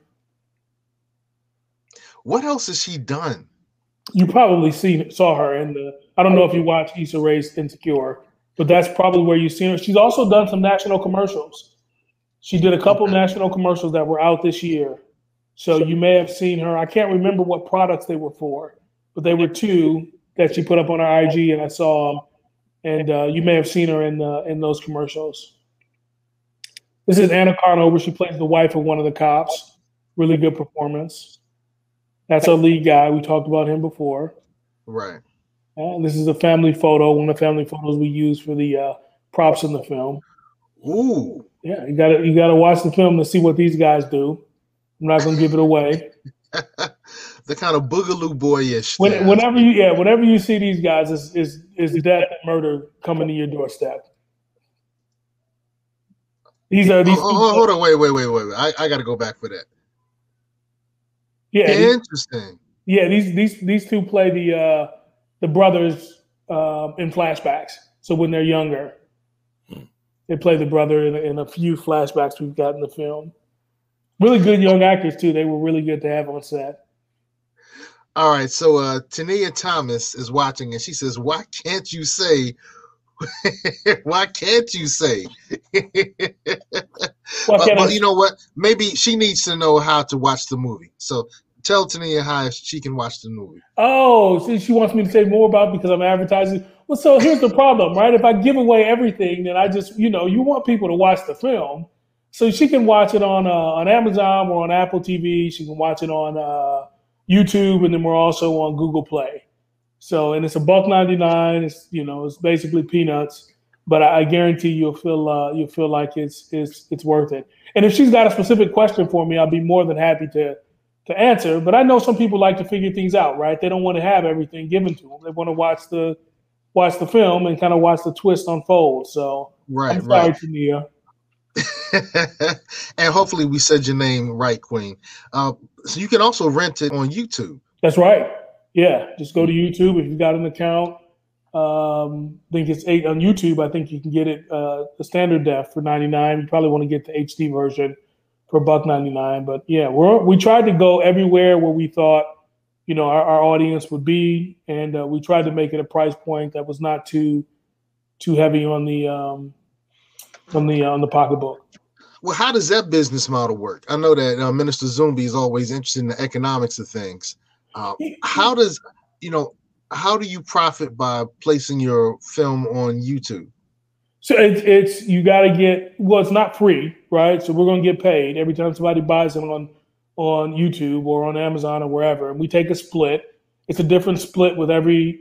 What else has she done? You probably saw her in the. I don't know if you watched Issa Rae's Insecure, but that's probably where you've seen her. She's also done some national commercials. She did a couple national commercials that were out this year. So you may have seen her. I can't remember what products they were for, but they were two that she put up on her IG, and I saw them. And you may have seen her in those commercials. This is Anna Carnover. She plays the wife of one of the cops. Really good performance. That's our lead guy. We talked about him before. Right. And this is a family photo, one of the family photos we use for the props in the film. Ooh. Yeah, you gotta watch the film to see what these guys do. I'm not gonna give it away. The kind of boogaloo boyish. Whenever you see these guys, is death and murder coming to your doorstep. Hold on, wait. I got to go back for that. Yeah, interesting. These two play the brothers in flashbacks. So when they're younger, they play the brother in a few flashbacks we've got in the film. Really good young actors too. They were really good to have on set. All right, so Tania Thomas is watching, and she says, "Why can't you say? Why can't you say?" Well, you know what? Maybe she needs to know how to watch the movie. So tell Tania how she can watch the movie. Oh, see, she wants me to say more about it because I'm advertising. Well, so here's the problem, right? If I give away everything, then I just, you want people to watch the film. So she can watch it on Amazon or on Apple TV. She can watch it on YouTube, and then we're also on Google Play. So, and it's $1.99. It's it's basically peanuts, but I guarantee you'll feel like it's worth it. And if she's got a specific question for me, I'll be more than happy to answer. But I know some people like to figure things out, right? They don't want to have everything given to them. They want to watch the film and kind of watch the twist unfold. So, I'm sorry, Tania. And hopefully we said your name right, Queen. So you can also rent it on YouTube. That's right. Yeah, just go to YouTube if you've got an account. I think it's 8 on YouTube. I think you can get it the standard def for $99. You probably want to get the HD version for $1.99. But yeah, we tried to go everywhere where we thought our audience would be, and we tried to make it a price point that was not too heavy on the on the pocketbook. Well, how does that business model work? I know that Minister Zumbi is always interested in the economics of things. How do you profit by placing your film on YouTube? So it's you got to get, well, it's not free, right? So we're going to get paid every time somebody buys it on YouTube or on Amazon or wherever, and we take a split. It's a different split with every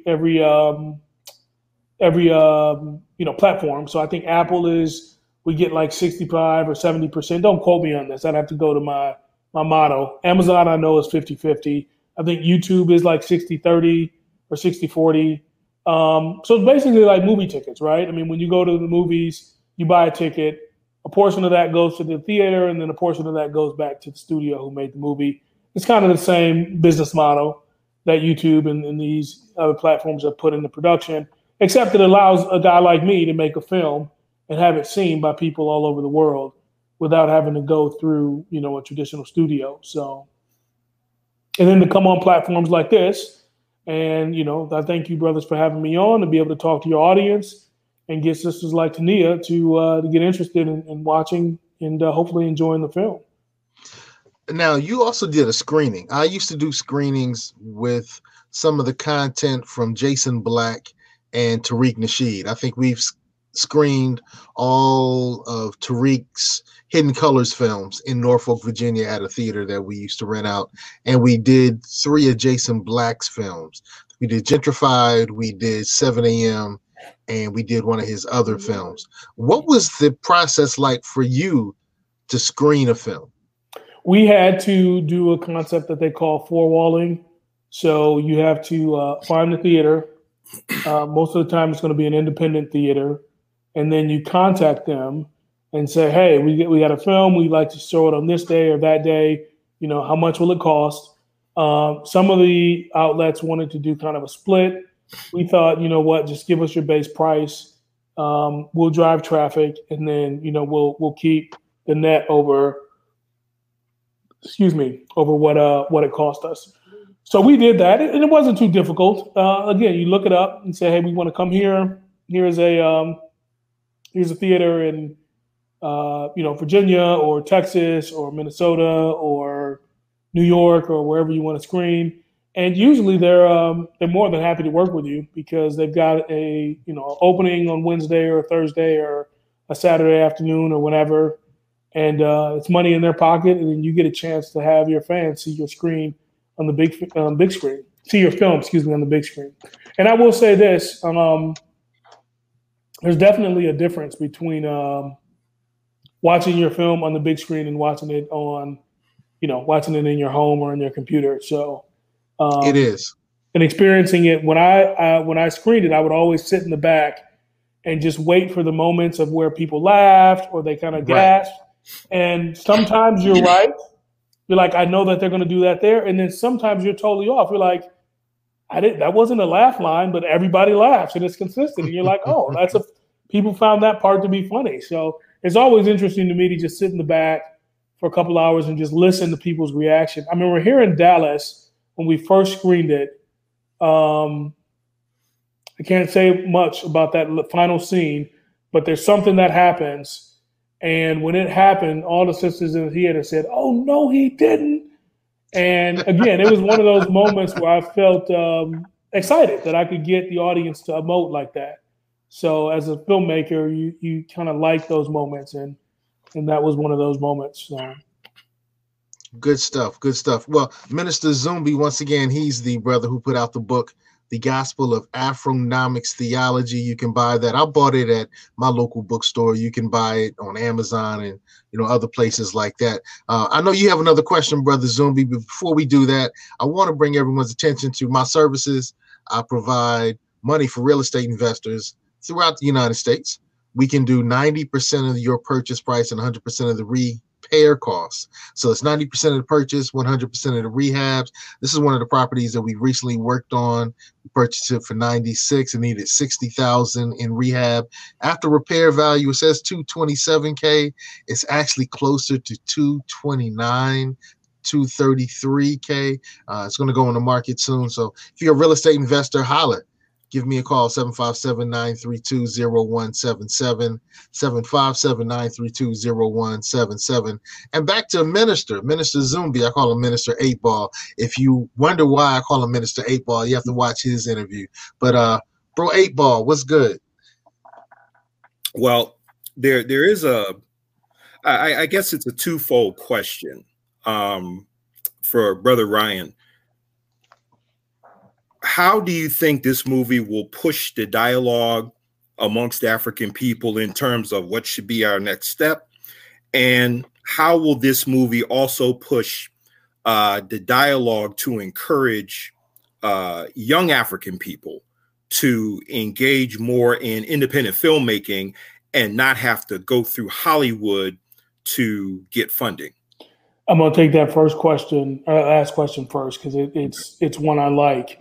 platform. So I think Apple is, we get like 65 or 70%. Don't quote me on this. I'd have to go to my motto. Amazon, I know, is 50-50. I think YouTube is like 60-30 or 60-40. So it's basically like movie tickets, right? I mean, when you go to the movies, you buy a ticket, a portion of that goes to the theater, and then a portion of that goes back to the studio who made the movie. It's kind of the same business model that YouTube and these other platforms have put into production, except it allows a guy like me to make a film and have it seen by people all over the world without having to go through, a traditional studio. So, and then to come on platforms like this, and, I thank you, brothers, for having me on to be able to talk to your audience and get sisters like Tania to get interested in watching and hopefully enjoying the film. Now, you also did a screening. I used to do screenings with some of the content from Jason Black and Tariq Nasheed. I think we've screened all of Tariq's Hidden Colors films in Norfolk, Virginia at a theater that we used to rent out. And we did 3 of Jason Black's films. We did Gentrified, we did 7 a.m., and we did one of his other films. What was the process like for you to screen a film? We had to do a concept that they call four-walling. So you have to find the theater. Most of the time it's going to be an independent theater. And then you contact them and say, hey, we got a film. We'd like to show it on this day or that day. How much will it cost? Some of the outlets wanted to do kind of a split. We thought, just give us your base price. We'll drive traffic, and then, we'll keep the net over what it cost us. So we did that, and it wasn't too difficult. Again, you look it up and say, hey, we want to come here. Here's a theater in Virginia or Texas or Minnesota or New York or wherever you want to screen. And usually they're more than happy to work with you because they've got a opening on Wednesday or Thursday or a Saturday afternoon or whenever. And it's money in their pocket, and then you get a chance to have your fans see your screen on the big screen. See your film, on the big screen. And I will say this: there's definitely a difference between watching your film on the big screen and watching it on, watching it in your home or on your computer. So it is. And experiencing it when I screened it, I would always sit in the back and just wait for the moments of where people laughed or they kind of gasped. And sometimes you're right. You're like, I know that they're going to do that there. And then sometimes you're totally off. You're like, that wasn't a laugh line, but everybody laughs and it's consistent. And you're like, oh, people found that part to be funny. So it's always interesting to me to just sit in the back for a couple hours and just listen to people's reaction. I remember here in Dallas when we first screened it. I can't say much about that final scene, but there's something that happens. And when it happened, all the sisters in the theater said, oh, no, he didn't. And again, it was one of those moments where I felt excited that I could get the audience to emote like that. So as a filmmaker, you kind of like those moments. And that was one of those moments. So. Good stuff. Good stuff. Well, Minister Zumbi, once again, he's the brother who put out the book, The Gospel of Afronomics Theology. You can buy that. I bought it at my local bookstore. You can buy it on Amazon and other places like that. I know you have another question, Brother Zumbi, but before we do that, I want to bring everyone's attention to my services. I provide money for real estate investors throughout the United States. We can do 90% of your purchase price and 100% of the repair costs. So it's 90% of the purchase, 100% of the rehabs. This is one of the properties that we recently worked on. We purchased it for $96 and needed $60,000 in rehab. After repair value, it says $227K. It's actually closer to $229, $233K. It's going to go on the market soon. So if you're a real estate investor, holler. Give me a call, 757-932-0177, 757-932-0177. And back to Minister Zumbi. I call him Minister 8-Ball. If you wonder why I call him Minister 8-Ball, you have to watch his interview. But bro, 8-Ball, what's good? Well, there is I guess it's a twofold question for Brother Ryan. How do you think this movie will push the dialogue amongst African people in terms of what should be our next step? And how will this movie also push the dialogue to encourage young African people to engage more in independent filmmaking and not have to go through Hollywood to get funding? I'm going to take that last question first, because it's one I like.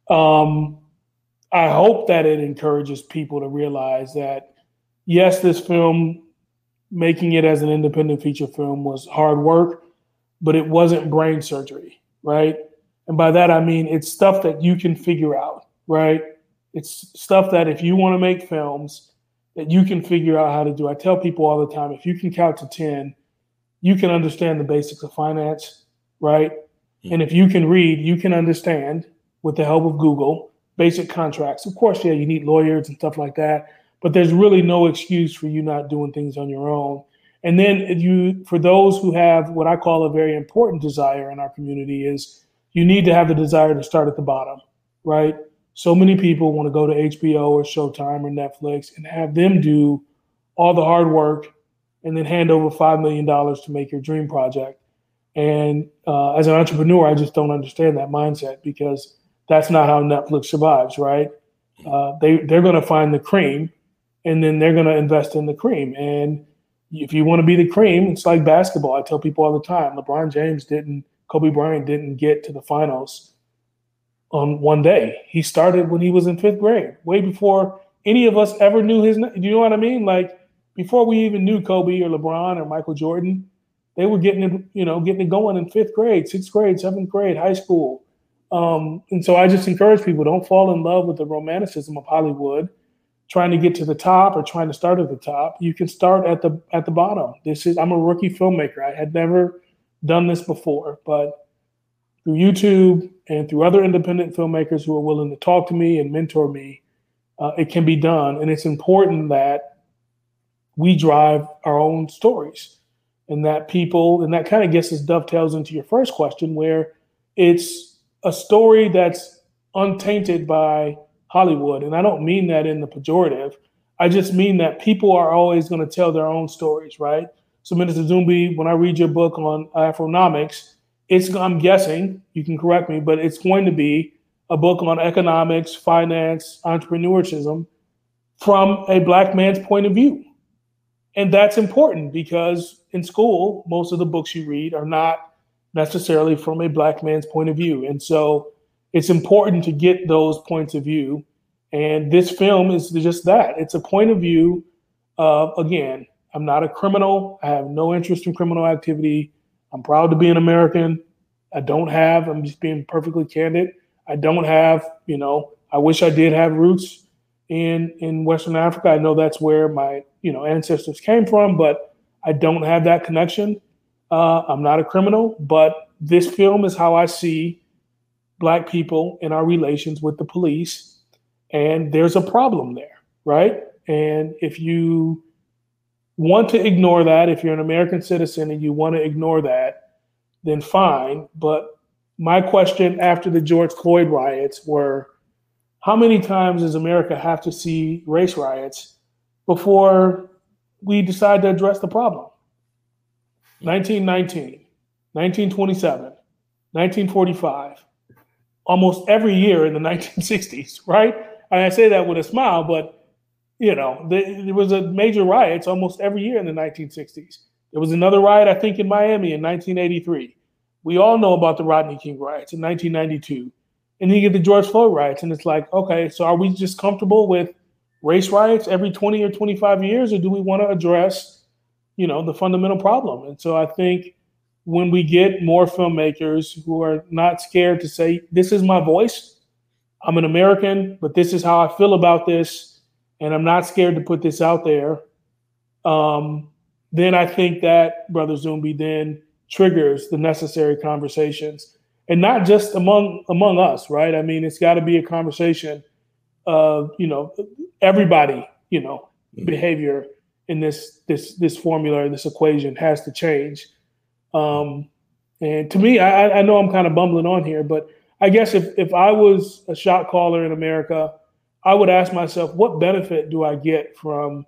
I hope that it encourages people to realize that, yes, this film, making it as an independent feature film, was hard work, but it wasn't brain surgery, right? And by that, I mean, it's stuff that you can figure out, right? It's stuff that if you want to make films, that you can figure out how to do. I tell people all the time, if you can count to 10, you can understand the basics of finance, right? And if you can read, you can understand, with the help of Google, basic contracts. Of course, yeah, you need lawyers and stuff like that, but there's really no excuse for you not doing things on your own. And then for those who have what I call a very important desire in our community, is you need to have the desire to start at the bottom, right? So many people want to go to HBO or Showtime or Netflix and have them do all the hard work and then hand over $5 million to make your dream project. And as an entrepreneur, I just don't understand that mindset, because that's not how Netflix survives, right? They're going to find the cream, and then they're going to invest in the cream. And if you want to be the cream, it's like basketball. I tell people all the time, Kobe Bryant didn't get to the finals on one day. He started when he was in 5th grade, way before any of us ever knew his name. You know what I mean? Like, before we even knew Kobe or LeBron or Michael Jordan, they were getting it going in 5th grade, 6th grade, 7th grade, high school. And so I just encourage people, don't fall in love with the romanticism of Hollywood, trying to get to the top or trying to start at the top. You can start at the bottom. I'm a rookie filmmaker. I had never done this before, but through YouTube and through other independent filmmakers who are willing to talk to me and mentor me, it can be done. And it's important that we drive our own stories, and that kind of gets us dovetails into your first question, where it's a story that's untainted by Hollywood. And I don't mean that in the pejorative. I just mean that people are always going to tell their own stories, right? So Minister Zumbi, when I read your book on Afronomics, I'm guessing, you can correct me, but it's going to be a book on economics, finance, entrepreneurship from a Black man's point of view. And that's important, because in school, most of the books you read are not necessarily from a Black man's point of view. And so it's important to get those points of view. And this film is just that. It's a point of view of, again, I'm not a criminal. I have no interest in criminal activity. I'm proud to be an American. I'm just being perfectly candid. I don't have, I wish I did have roots in Western Africa. I know that's where my, ancestors came from, but I don't have that connection. I'm not a criminal, but this film is how I see Black people in our relations with the police. And there's a problem there, right? And if you want to ignore that, if you're an American citizen and you want to ignore that, then fine. But my question after the George Floyd riots were, how many times does America have to see race riots before we decide to address the problem? 1919, 1927, 1945, almost every year in the 1960s, right? And I say that with a smile, but there was a major riots almost every year in the 1960s. There was another riot, I think, in Miami in 1983. We all know about the Rodney King riots in 1992. And then you get the George Floyd riots, and it's like, okay, so are we just comfortable with race riots every 20 or 25 years, or do we want to address the fundamental problem? And so I think when we get more filmmakers who are not scared to say, this is my voice, I'm an American, but this is how I feel about this, and I'm not scared to put this out there, then I think that, Brother Zumbi, then triggers the necessary conversations. And not just among us, right? I mean, it's got to be a conversation of, everybody, behavior in this formula, this equation has to change. And to me, I know I'm kind of bumbling on here, but I guess if I was a shot caller in America, I would ask myself, what benefit do I get from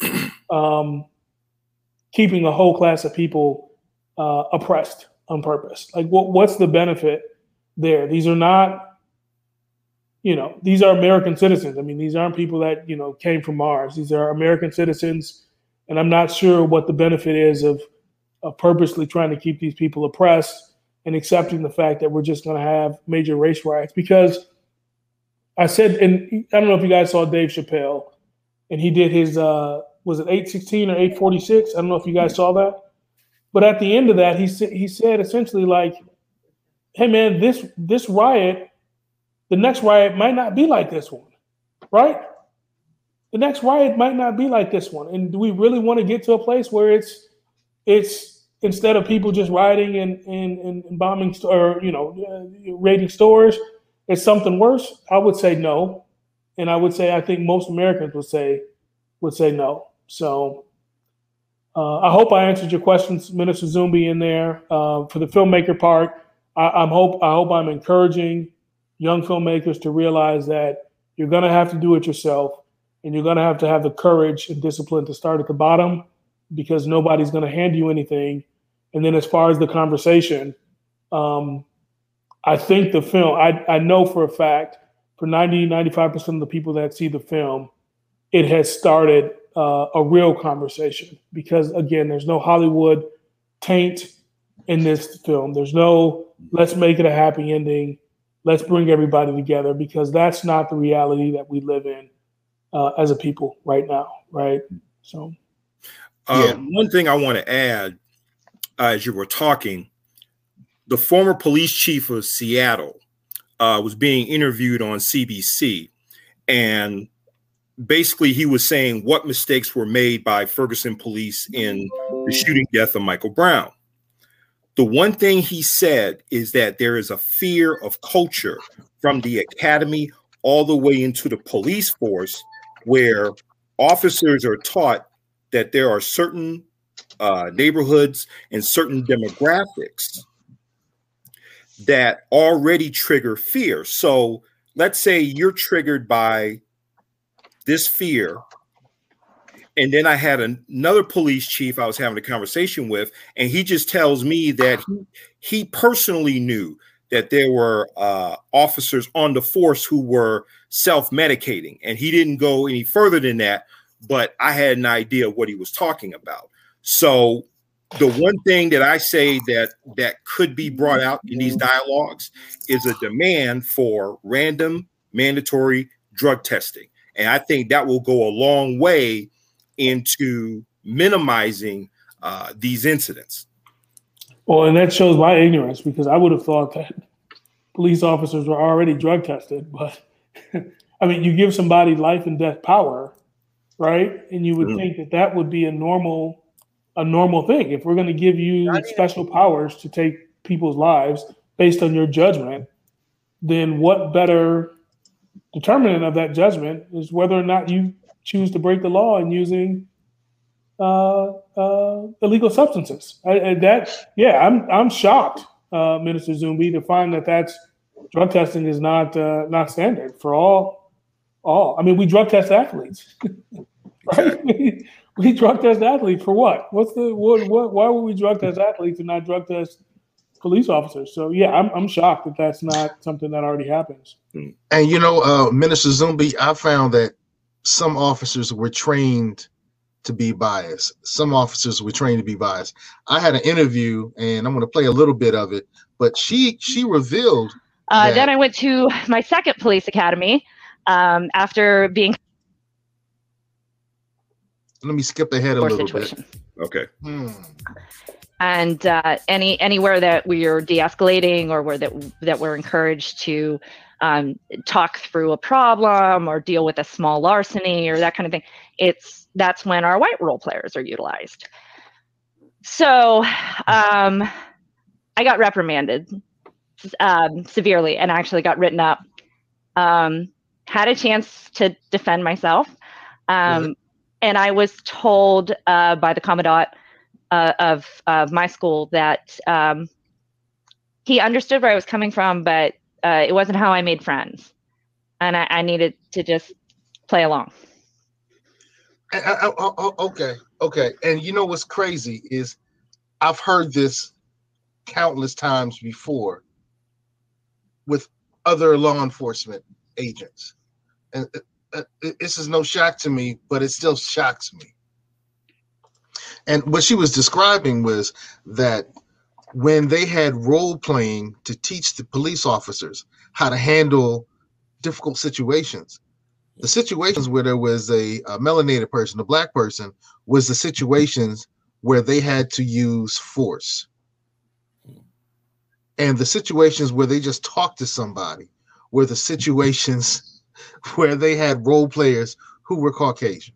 keeping a whole class of people oppressed on purpose? Like, what's the benefit there? These are not, these are American citizens. I mean, these aren't people that, came from Mars. These are American citizens. And I'm not sure what the benefit is of purposely trying to keep these people oppressed and accepting the fact that we're just going to have major race riots. Because I said, and I don't know if you guys saw Dave Chappelle, and he did his, was it 816 or 846? I don't know if you guys saw that. But at the end of that, he said essentially like, hey, man, this riot, the next riot might not be like this one, right? The next riot might not be like this one. And do we really want to get to a place where it's instead of people just rioting and bombing or, raiding stores, it's something worse? I would say no. And I would say I think most Americans would say no. So I hope I answered your questions, Minister Zumbi, in there. For the filmmaker part, I hope I'm encouraging young filmmakers to realize that you're going to have to do it yourself, and you're going to have the courage and discipline to start at the bottom, because nobody's going to hand you anything. And then as far as the conversation, I think the film, I know for a fact, for 95% of the people that see the film, it has started a real conversation, because again, there's no Hollywood taint in this film. There's no, let's make it a happy ending. Let's bring everybody together, because that's not the reality that we live in as a people right now. Right. So. One thing I want to add, as you were talking, the former police chief of Seattle was being interviewed on CBC, and basically he was saying what mistakes were made by Ferguson police in the shooting death of Michael Brown. The one thing he said is that there is a fear of culture from the academy all the way into the police force, where officers are taught that there are certain neighborhoods and certain demographics that already trigger fear. So let's say you're triggered by this fear, and then I had another police chief I was having a conversation with, and he just tells me that he personally knew that there were officers on the force who were self-medicating, and he didn't go any further than that, but I had an idea of what he was talking about. So the one thing that I say that could be brought out in these dialogues is a demand for random mandatory drug testing. And I think that will go a long way into minimizing these incidents. Well, and that shows my ignorance, because I would have thought that police officers were already drug tested. But I mean, you give somebody life and death power, right? And you would think that would be a normal thing. If we're going to give you special powers to take people's lives based on your judgment, then what better determinant of that judgment is whether or not you choose to break the law in using illegal substances. I'm shocked, Minister Zumbi, to find that drug testing is not standard for all. I mean, we drug test athletes, right? We drug test athletes for what? Why would we drug test athletes and not drug test police officers? So yeah, I'm shocked that that's not something that already happens. And Minister Zumbi, I found that some officers were trained to be biased. Some officers were trained to be biased. I had an interview, and I'm going to play a little bit of it, but she revealed. Then I went to my second police academy after being. Let me skip ahead a little bit. Okay. And anywhere that we are de-escalating, or where that we're encouraged to talk through a problem or deal with a small larceny or that kind of thing. That's when our white role players are utilized. So I got reprimanded severely and actually got written up. Had a chance to defend myself. And I was told by the commandant of my school that he understood where I was coming from, but it wasn't how I made friends. And I needed to just play along. Okay. And you know what's crazy is I've heard this countless times before with other law enforcement agents. And this is no shock to me, but it still shocks me. And what she was describing was that when they had role playing to teach the police officers how to handle difficult situations, the situations where there was a melanated person, a black person, was the situations where they had to use force. And the situations where they just talked to somebody were the situations where they had role players who were Caucasian.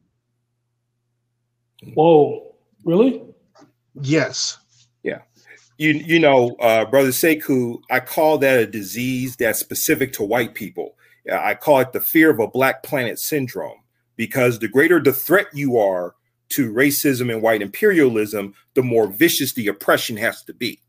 Whoa, really? Yes. Yeah. You know, Brother Sekou, I call that a disease that's specific to white people. I call it the fear of a black planet syndrome, because the greater the threat you are to racism and white imperialism, the more vicious the oppression has to be.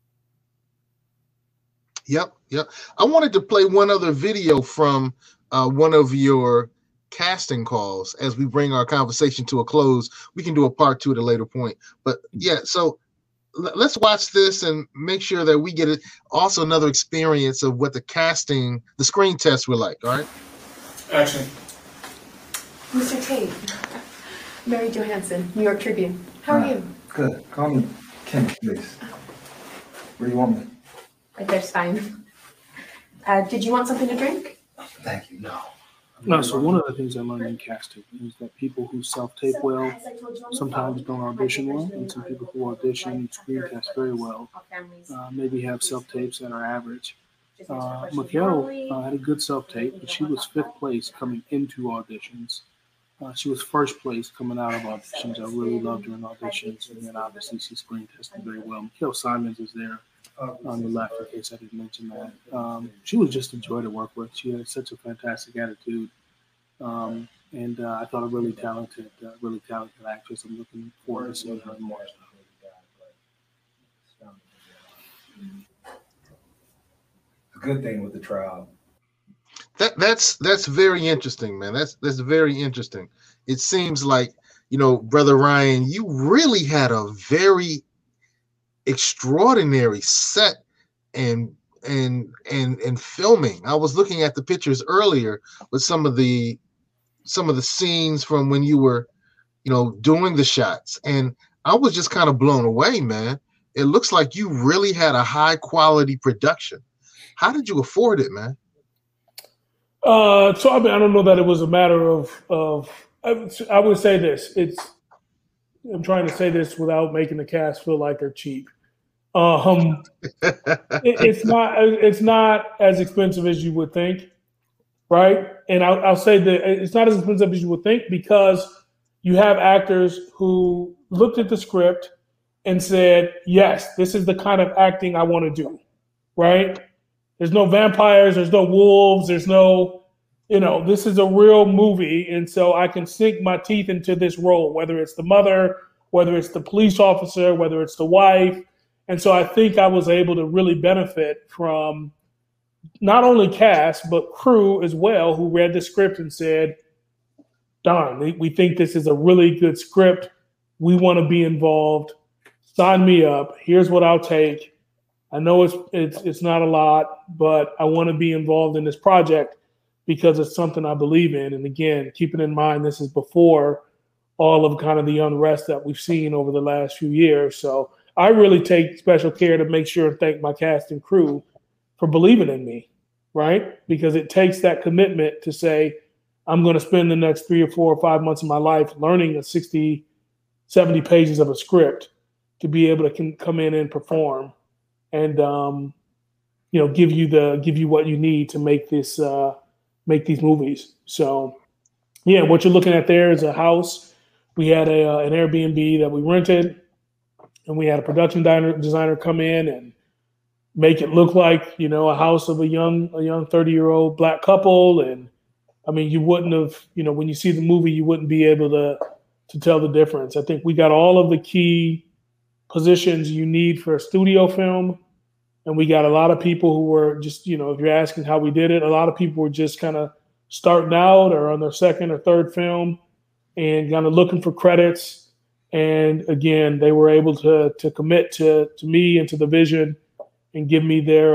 Yep. I wanted to play one other video from one of your casting calls as we bring our conversation to a close. We can do a part 2 at a later point. But yeah, so let's watch this and make sure that we get it. Also, another experience of what the screen tests were like. All right. Action. Mr. Tate, Mary Johansson, New York Tribune. How are you? Good. Call me Kim, please. Where do you want me? Right there's fine. Did you want something to drink? Thank you. No, so one of the things I learned in casting is that people who self-tape well sometimes don't audition well, and some people who audition screen test very well maybe have self-tapes that are average. Mikkel had a good self-tape, but she was 5th place coming into auditions. She was 1st place coming out of auditions. I really loved her in auditions, and then obviously she screen tested very well. Mikkel Simons is there on the left, in case I didn't mention that. She was just a joy to work with. She had such a fantastic attitude, and I thought a really talented actress. I'm looking forward to seeing her more stuff. The good thing with the trial. That's very interesting, man. That's very interesting. It seems like, Brother Ryan, you really had a very extraordinary set and filming. I was looking at the pictures earlier with some of the scenes from when you were doing the shots, and I was just kind of blown away, man. It looks like you really had a high quality production. How did you afford it, man? So I don't know that it was a matter of I would say this. I'm trying to say this without making the cast feel like they're cheap. It's not as expensive as you would think, right? And I'll say that it's not as expensive as you would think because you have actors who looked at the script and said, yes, this is the kind of acting I want to do, right? There's no vampires, there's no wolves, there's no, this is a real movie. And so I can sink my teeth into this role, whether it's the mother, whether it's the police officer, whether it's the wife. And so I think I was able to really benefit from not only cast, but crew as well, who read the script and said, darn, we think this is a really good script. We want to be involved. Sign me up. Here's what I'll take. I know it's not a lot, but I want to be involved in this project because it's something I believe in. And again, keeping in mind, this is before all of kind of the unrest that we've seen over the last few years. So I really take special care to make sure and thank my cast and crew for believing in me, right? Because it takes that commitment to say, I'm going to spend the next 3 or 4 or 5 months of my life learning a 60, 70 pages of a script to be able to come in and perform. And give you what you need to make these movies. So yeah, what you're looking at there is a house. We had an Airbnb that we rented, and we had a production designer come in and make it look like, a house of a young 30-year-old black couple. And I mean, you wouldn't have, when you see the movie, you wouldn't be able to tell the difference. I think we got all of the key positions you need for a studio film. And we got a lot of people who were just, if you're asking how we did it, a lot of people were just kind of starting out or on their second or third film and kind of looking for credits. And again, they were able to commit to me and to the vision and give me their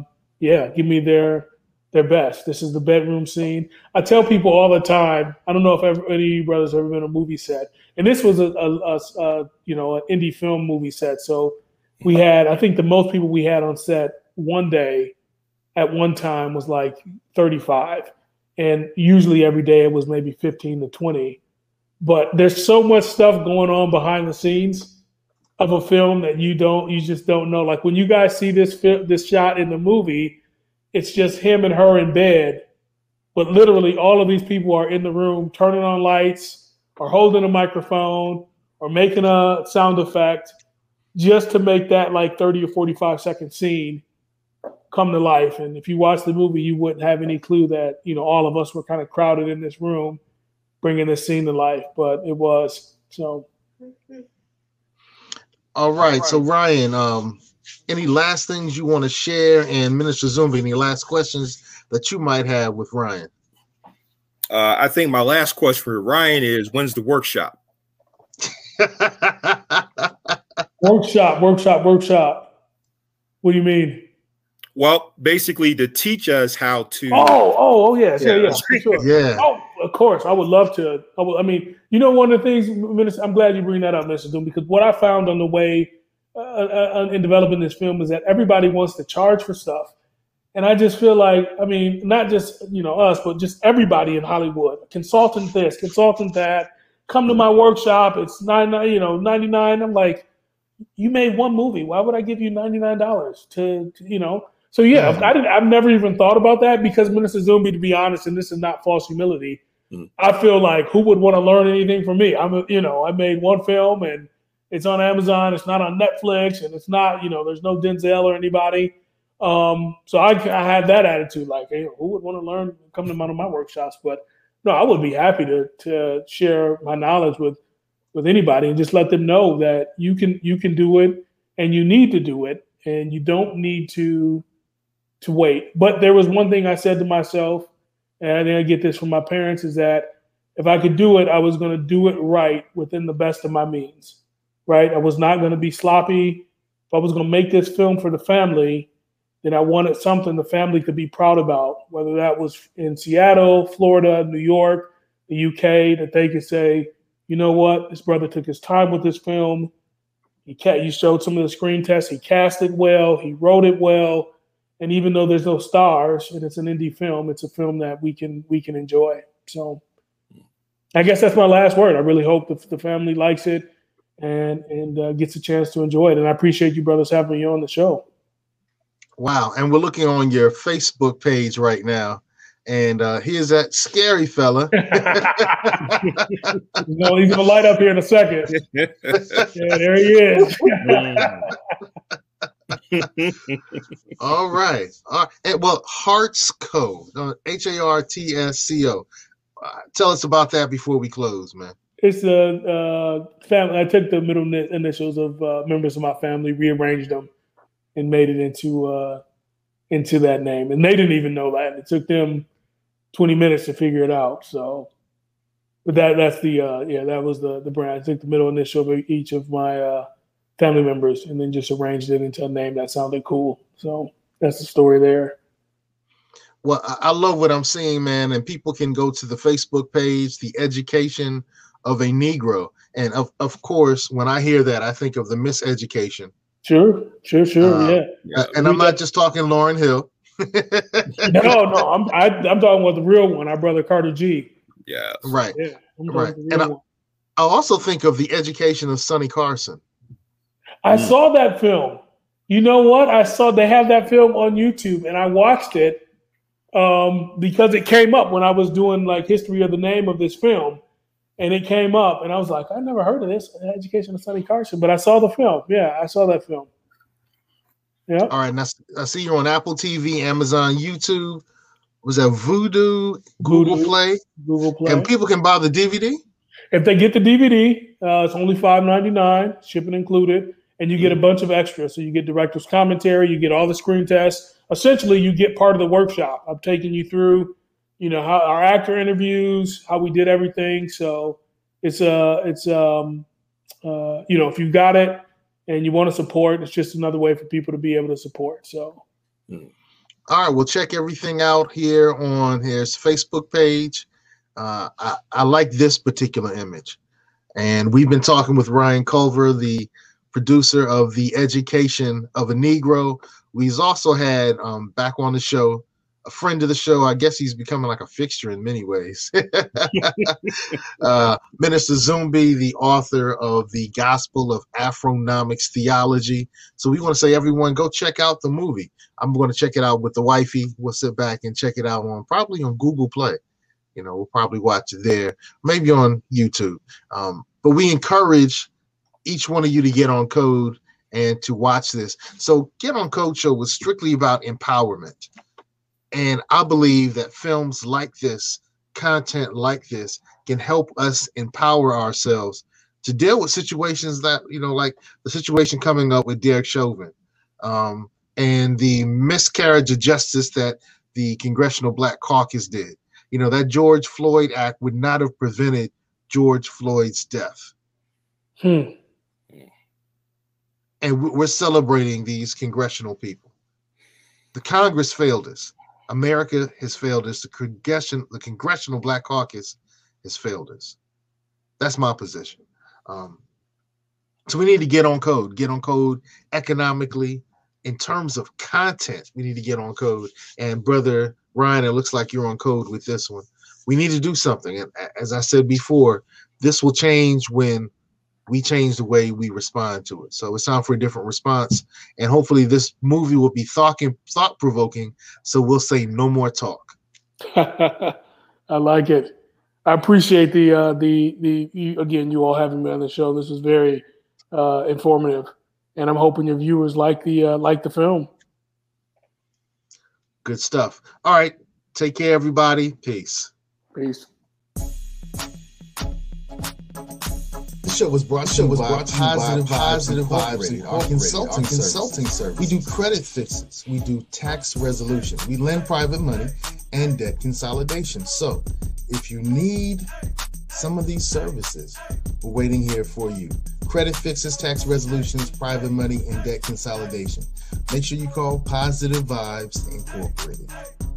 best. This is the bedroom scene. I tell people all the time, I don't know if any of you brothers have ever been on a movie set, and this was an indie film movie set. So we had, I think the most people we had on set one day at one time was like 35. And usually every day it was maybe 15 to 20. But there's so much stuff going on behind the scenes of a film that you just don't know. Like when you guys see this shot in the movie, it's just him and her in bed. But literally all of these people are in the room turning on lights or holding a microphone or making a sound effect just to make that like 30 or 45 second scene come to life. And if you watch the movie, you wouldn't have any clue that, all of us were kind of crowded in this room bringing this scene to life, but it was. So. All right. So Ryan, any last things you want to share? And Minister Zumbi, any last questions that you might have with Ryan? I think my last question for Ryan is, when's the workshop? Workshop. What do you mean? Well, basically to teach us how to. Oh, yes, yeah, sure. Yeah. Oh, of course, I would love to. I mean, one of the things, Minister, I'm glad you bring that up, Mr. Doom, because what I found on the way in developing this film is that everybody wants to charge for stuff, and I just feel like, I mean, not just us, but just everybody in Hollywood, consultant this, consultant that, come to my workshop. It's $99. I'm like, you made one movie. Why would I give you $99 to? So yeah, I've never even thought about that because Minister Zumbi, to be honest, and this is not false humility, I feel like who would want to learn anything from me? I made one film and it's on Amazon. It's not on Netflix, and it's not, there's no Denzel or anybody. So I had that attitude, like, hey, who would want to learn? Come to one of my workshops, but no, I would be happy to share my knowledge with anybody and just let them know that you can do it and you need to do it and you don't need to wait. But there was one thing I said to myself, and I didn't get this from my parents, is that if I could do it, I was going to do it right within the best of my means, right? I was not going to be sloppy. If I was going to make this film for the family, then I wanted something the family could be proud about, whether that was in Seattle, Florida, New York, the UK, that they could say, you know what, this brother took his time with this film. He showed some of the screen tests. He cast it well. He wrote it well. And even though there's no stars and it's an indie film, it's a film that we can enjoy. So I guess that's my last word. I really hope the family likes it and gets a chance to enjoy it. And I appreciate you brothers having me on the show. Wow. And we're looking on your Facebook page right now. And here's that scary fella. He's going to light up here in a second. Yeah, there he is. All right. And, well, Hartsco, Hartsco. Tell us about that before we close, man. It's a family. I took the middle initials of members of my family, rearranged them, and made it into that name. And they didn't even know that. It took them 20 minutes to figure it out. So, but that's the that was the brand. I took the middle initial of each of my family members and then just arranged it into a name that sounded cool. So that's the story there. Well, I love what I'm seeing, man. And people can go to the Facebook page, The Education of a Negro. And of course, when I hear that, I think of the Miseducation. Sure. Yeah. And I'm not just talking Lauryn Hill. No, I'm talking about the real one, our brother Carter G. Yeah. Right. Yeah. Right. And I also think of The Education of Sonny Carson. I saw that film. You know what? I saw they have that film on YouTube, and I watched it because it came up when I was doing like history of the name of this film, and it came up, and I was like, I never heard of this, Education of Sonny Carson, but I saw the film. Yeah, I saw that film. Yeah. All right, now I see you're on Apple TV, Amazon, YouTube. Was that Vudu, Google Play? Google Play. And people can buy the DVD? If they get the DVD, it's only $5.99, shipping included, and you get a bunch of extras. So you get director's commentary, you get all the screen tests. Essentially, you get part of the workshop. I'm taking you through, how our actor interviews, how we did everything. So it's if you got it and you want to support, it's just another way for people to be able to support. So. All right, we'll check everything out here on his Facebook page. I like this particular image. And we've been talking with Ryan Culver, the producer of The Education of a Negro. We've also had back on the show, a friend of the show. I guess he's becoming like a fixture in many ways. Minister Zumbi, the author of The Gospel of Afronomics Theology. So we want to say, everyone, go check out the movie. I'm going to check it out with the wifey. We'll sit back and check it out probably on Google Play. We'll probably watch it there, maybe on YouTube. But we encourage each one of you to get on Code and to watch this. So Get on Code show was strictly about empowerment. And I believe that films like this, content like this, can help us empower ourselves to deal with situations that, like the situation coming up with Derek Chauvin, and the miscarriage of justice that the Congressional Black Caucus did. That George Floyd Act would not have prevented George Floyd's death. And we're celebrating these congressional people. The Congress failed us. America has failed us. The Congressional Black Caucus has failed us. That's my position. So we need to get on code economically. In terms of content, we need to get on code. And Brother Ryan, it looks like you're on code with this one. We need to do something. And as I said before, this will change when we change the way we respond to it. So it's time for a different response. And hopefully this movie will be thought-provoking. So we'll say no more talk. I like it. I appreciate again, you all having me on the show. This is very informative. And I'm hoping your viewers like the film. Good stuff. All right. Take care, everybody. Peace. Peace. The show was brought to you by Positive Vibes, our consulting service. We do credit fixes. We do tax resolution. We lend private money and debt consolidation. So if you need some of these services, we're waiting here for you. Credit fixes, tax resolutions, private money, and debt consolidation. Make sure you call Positive Vibes Incorporated.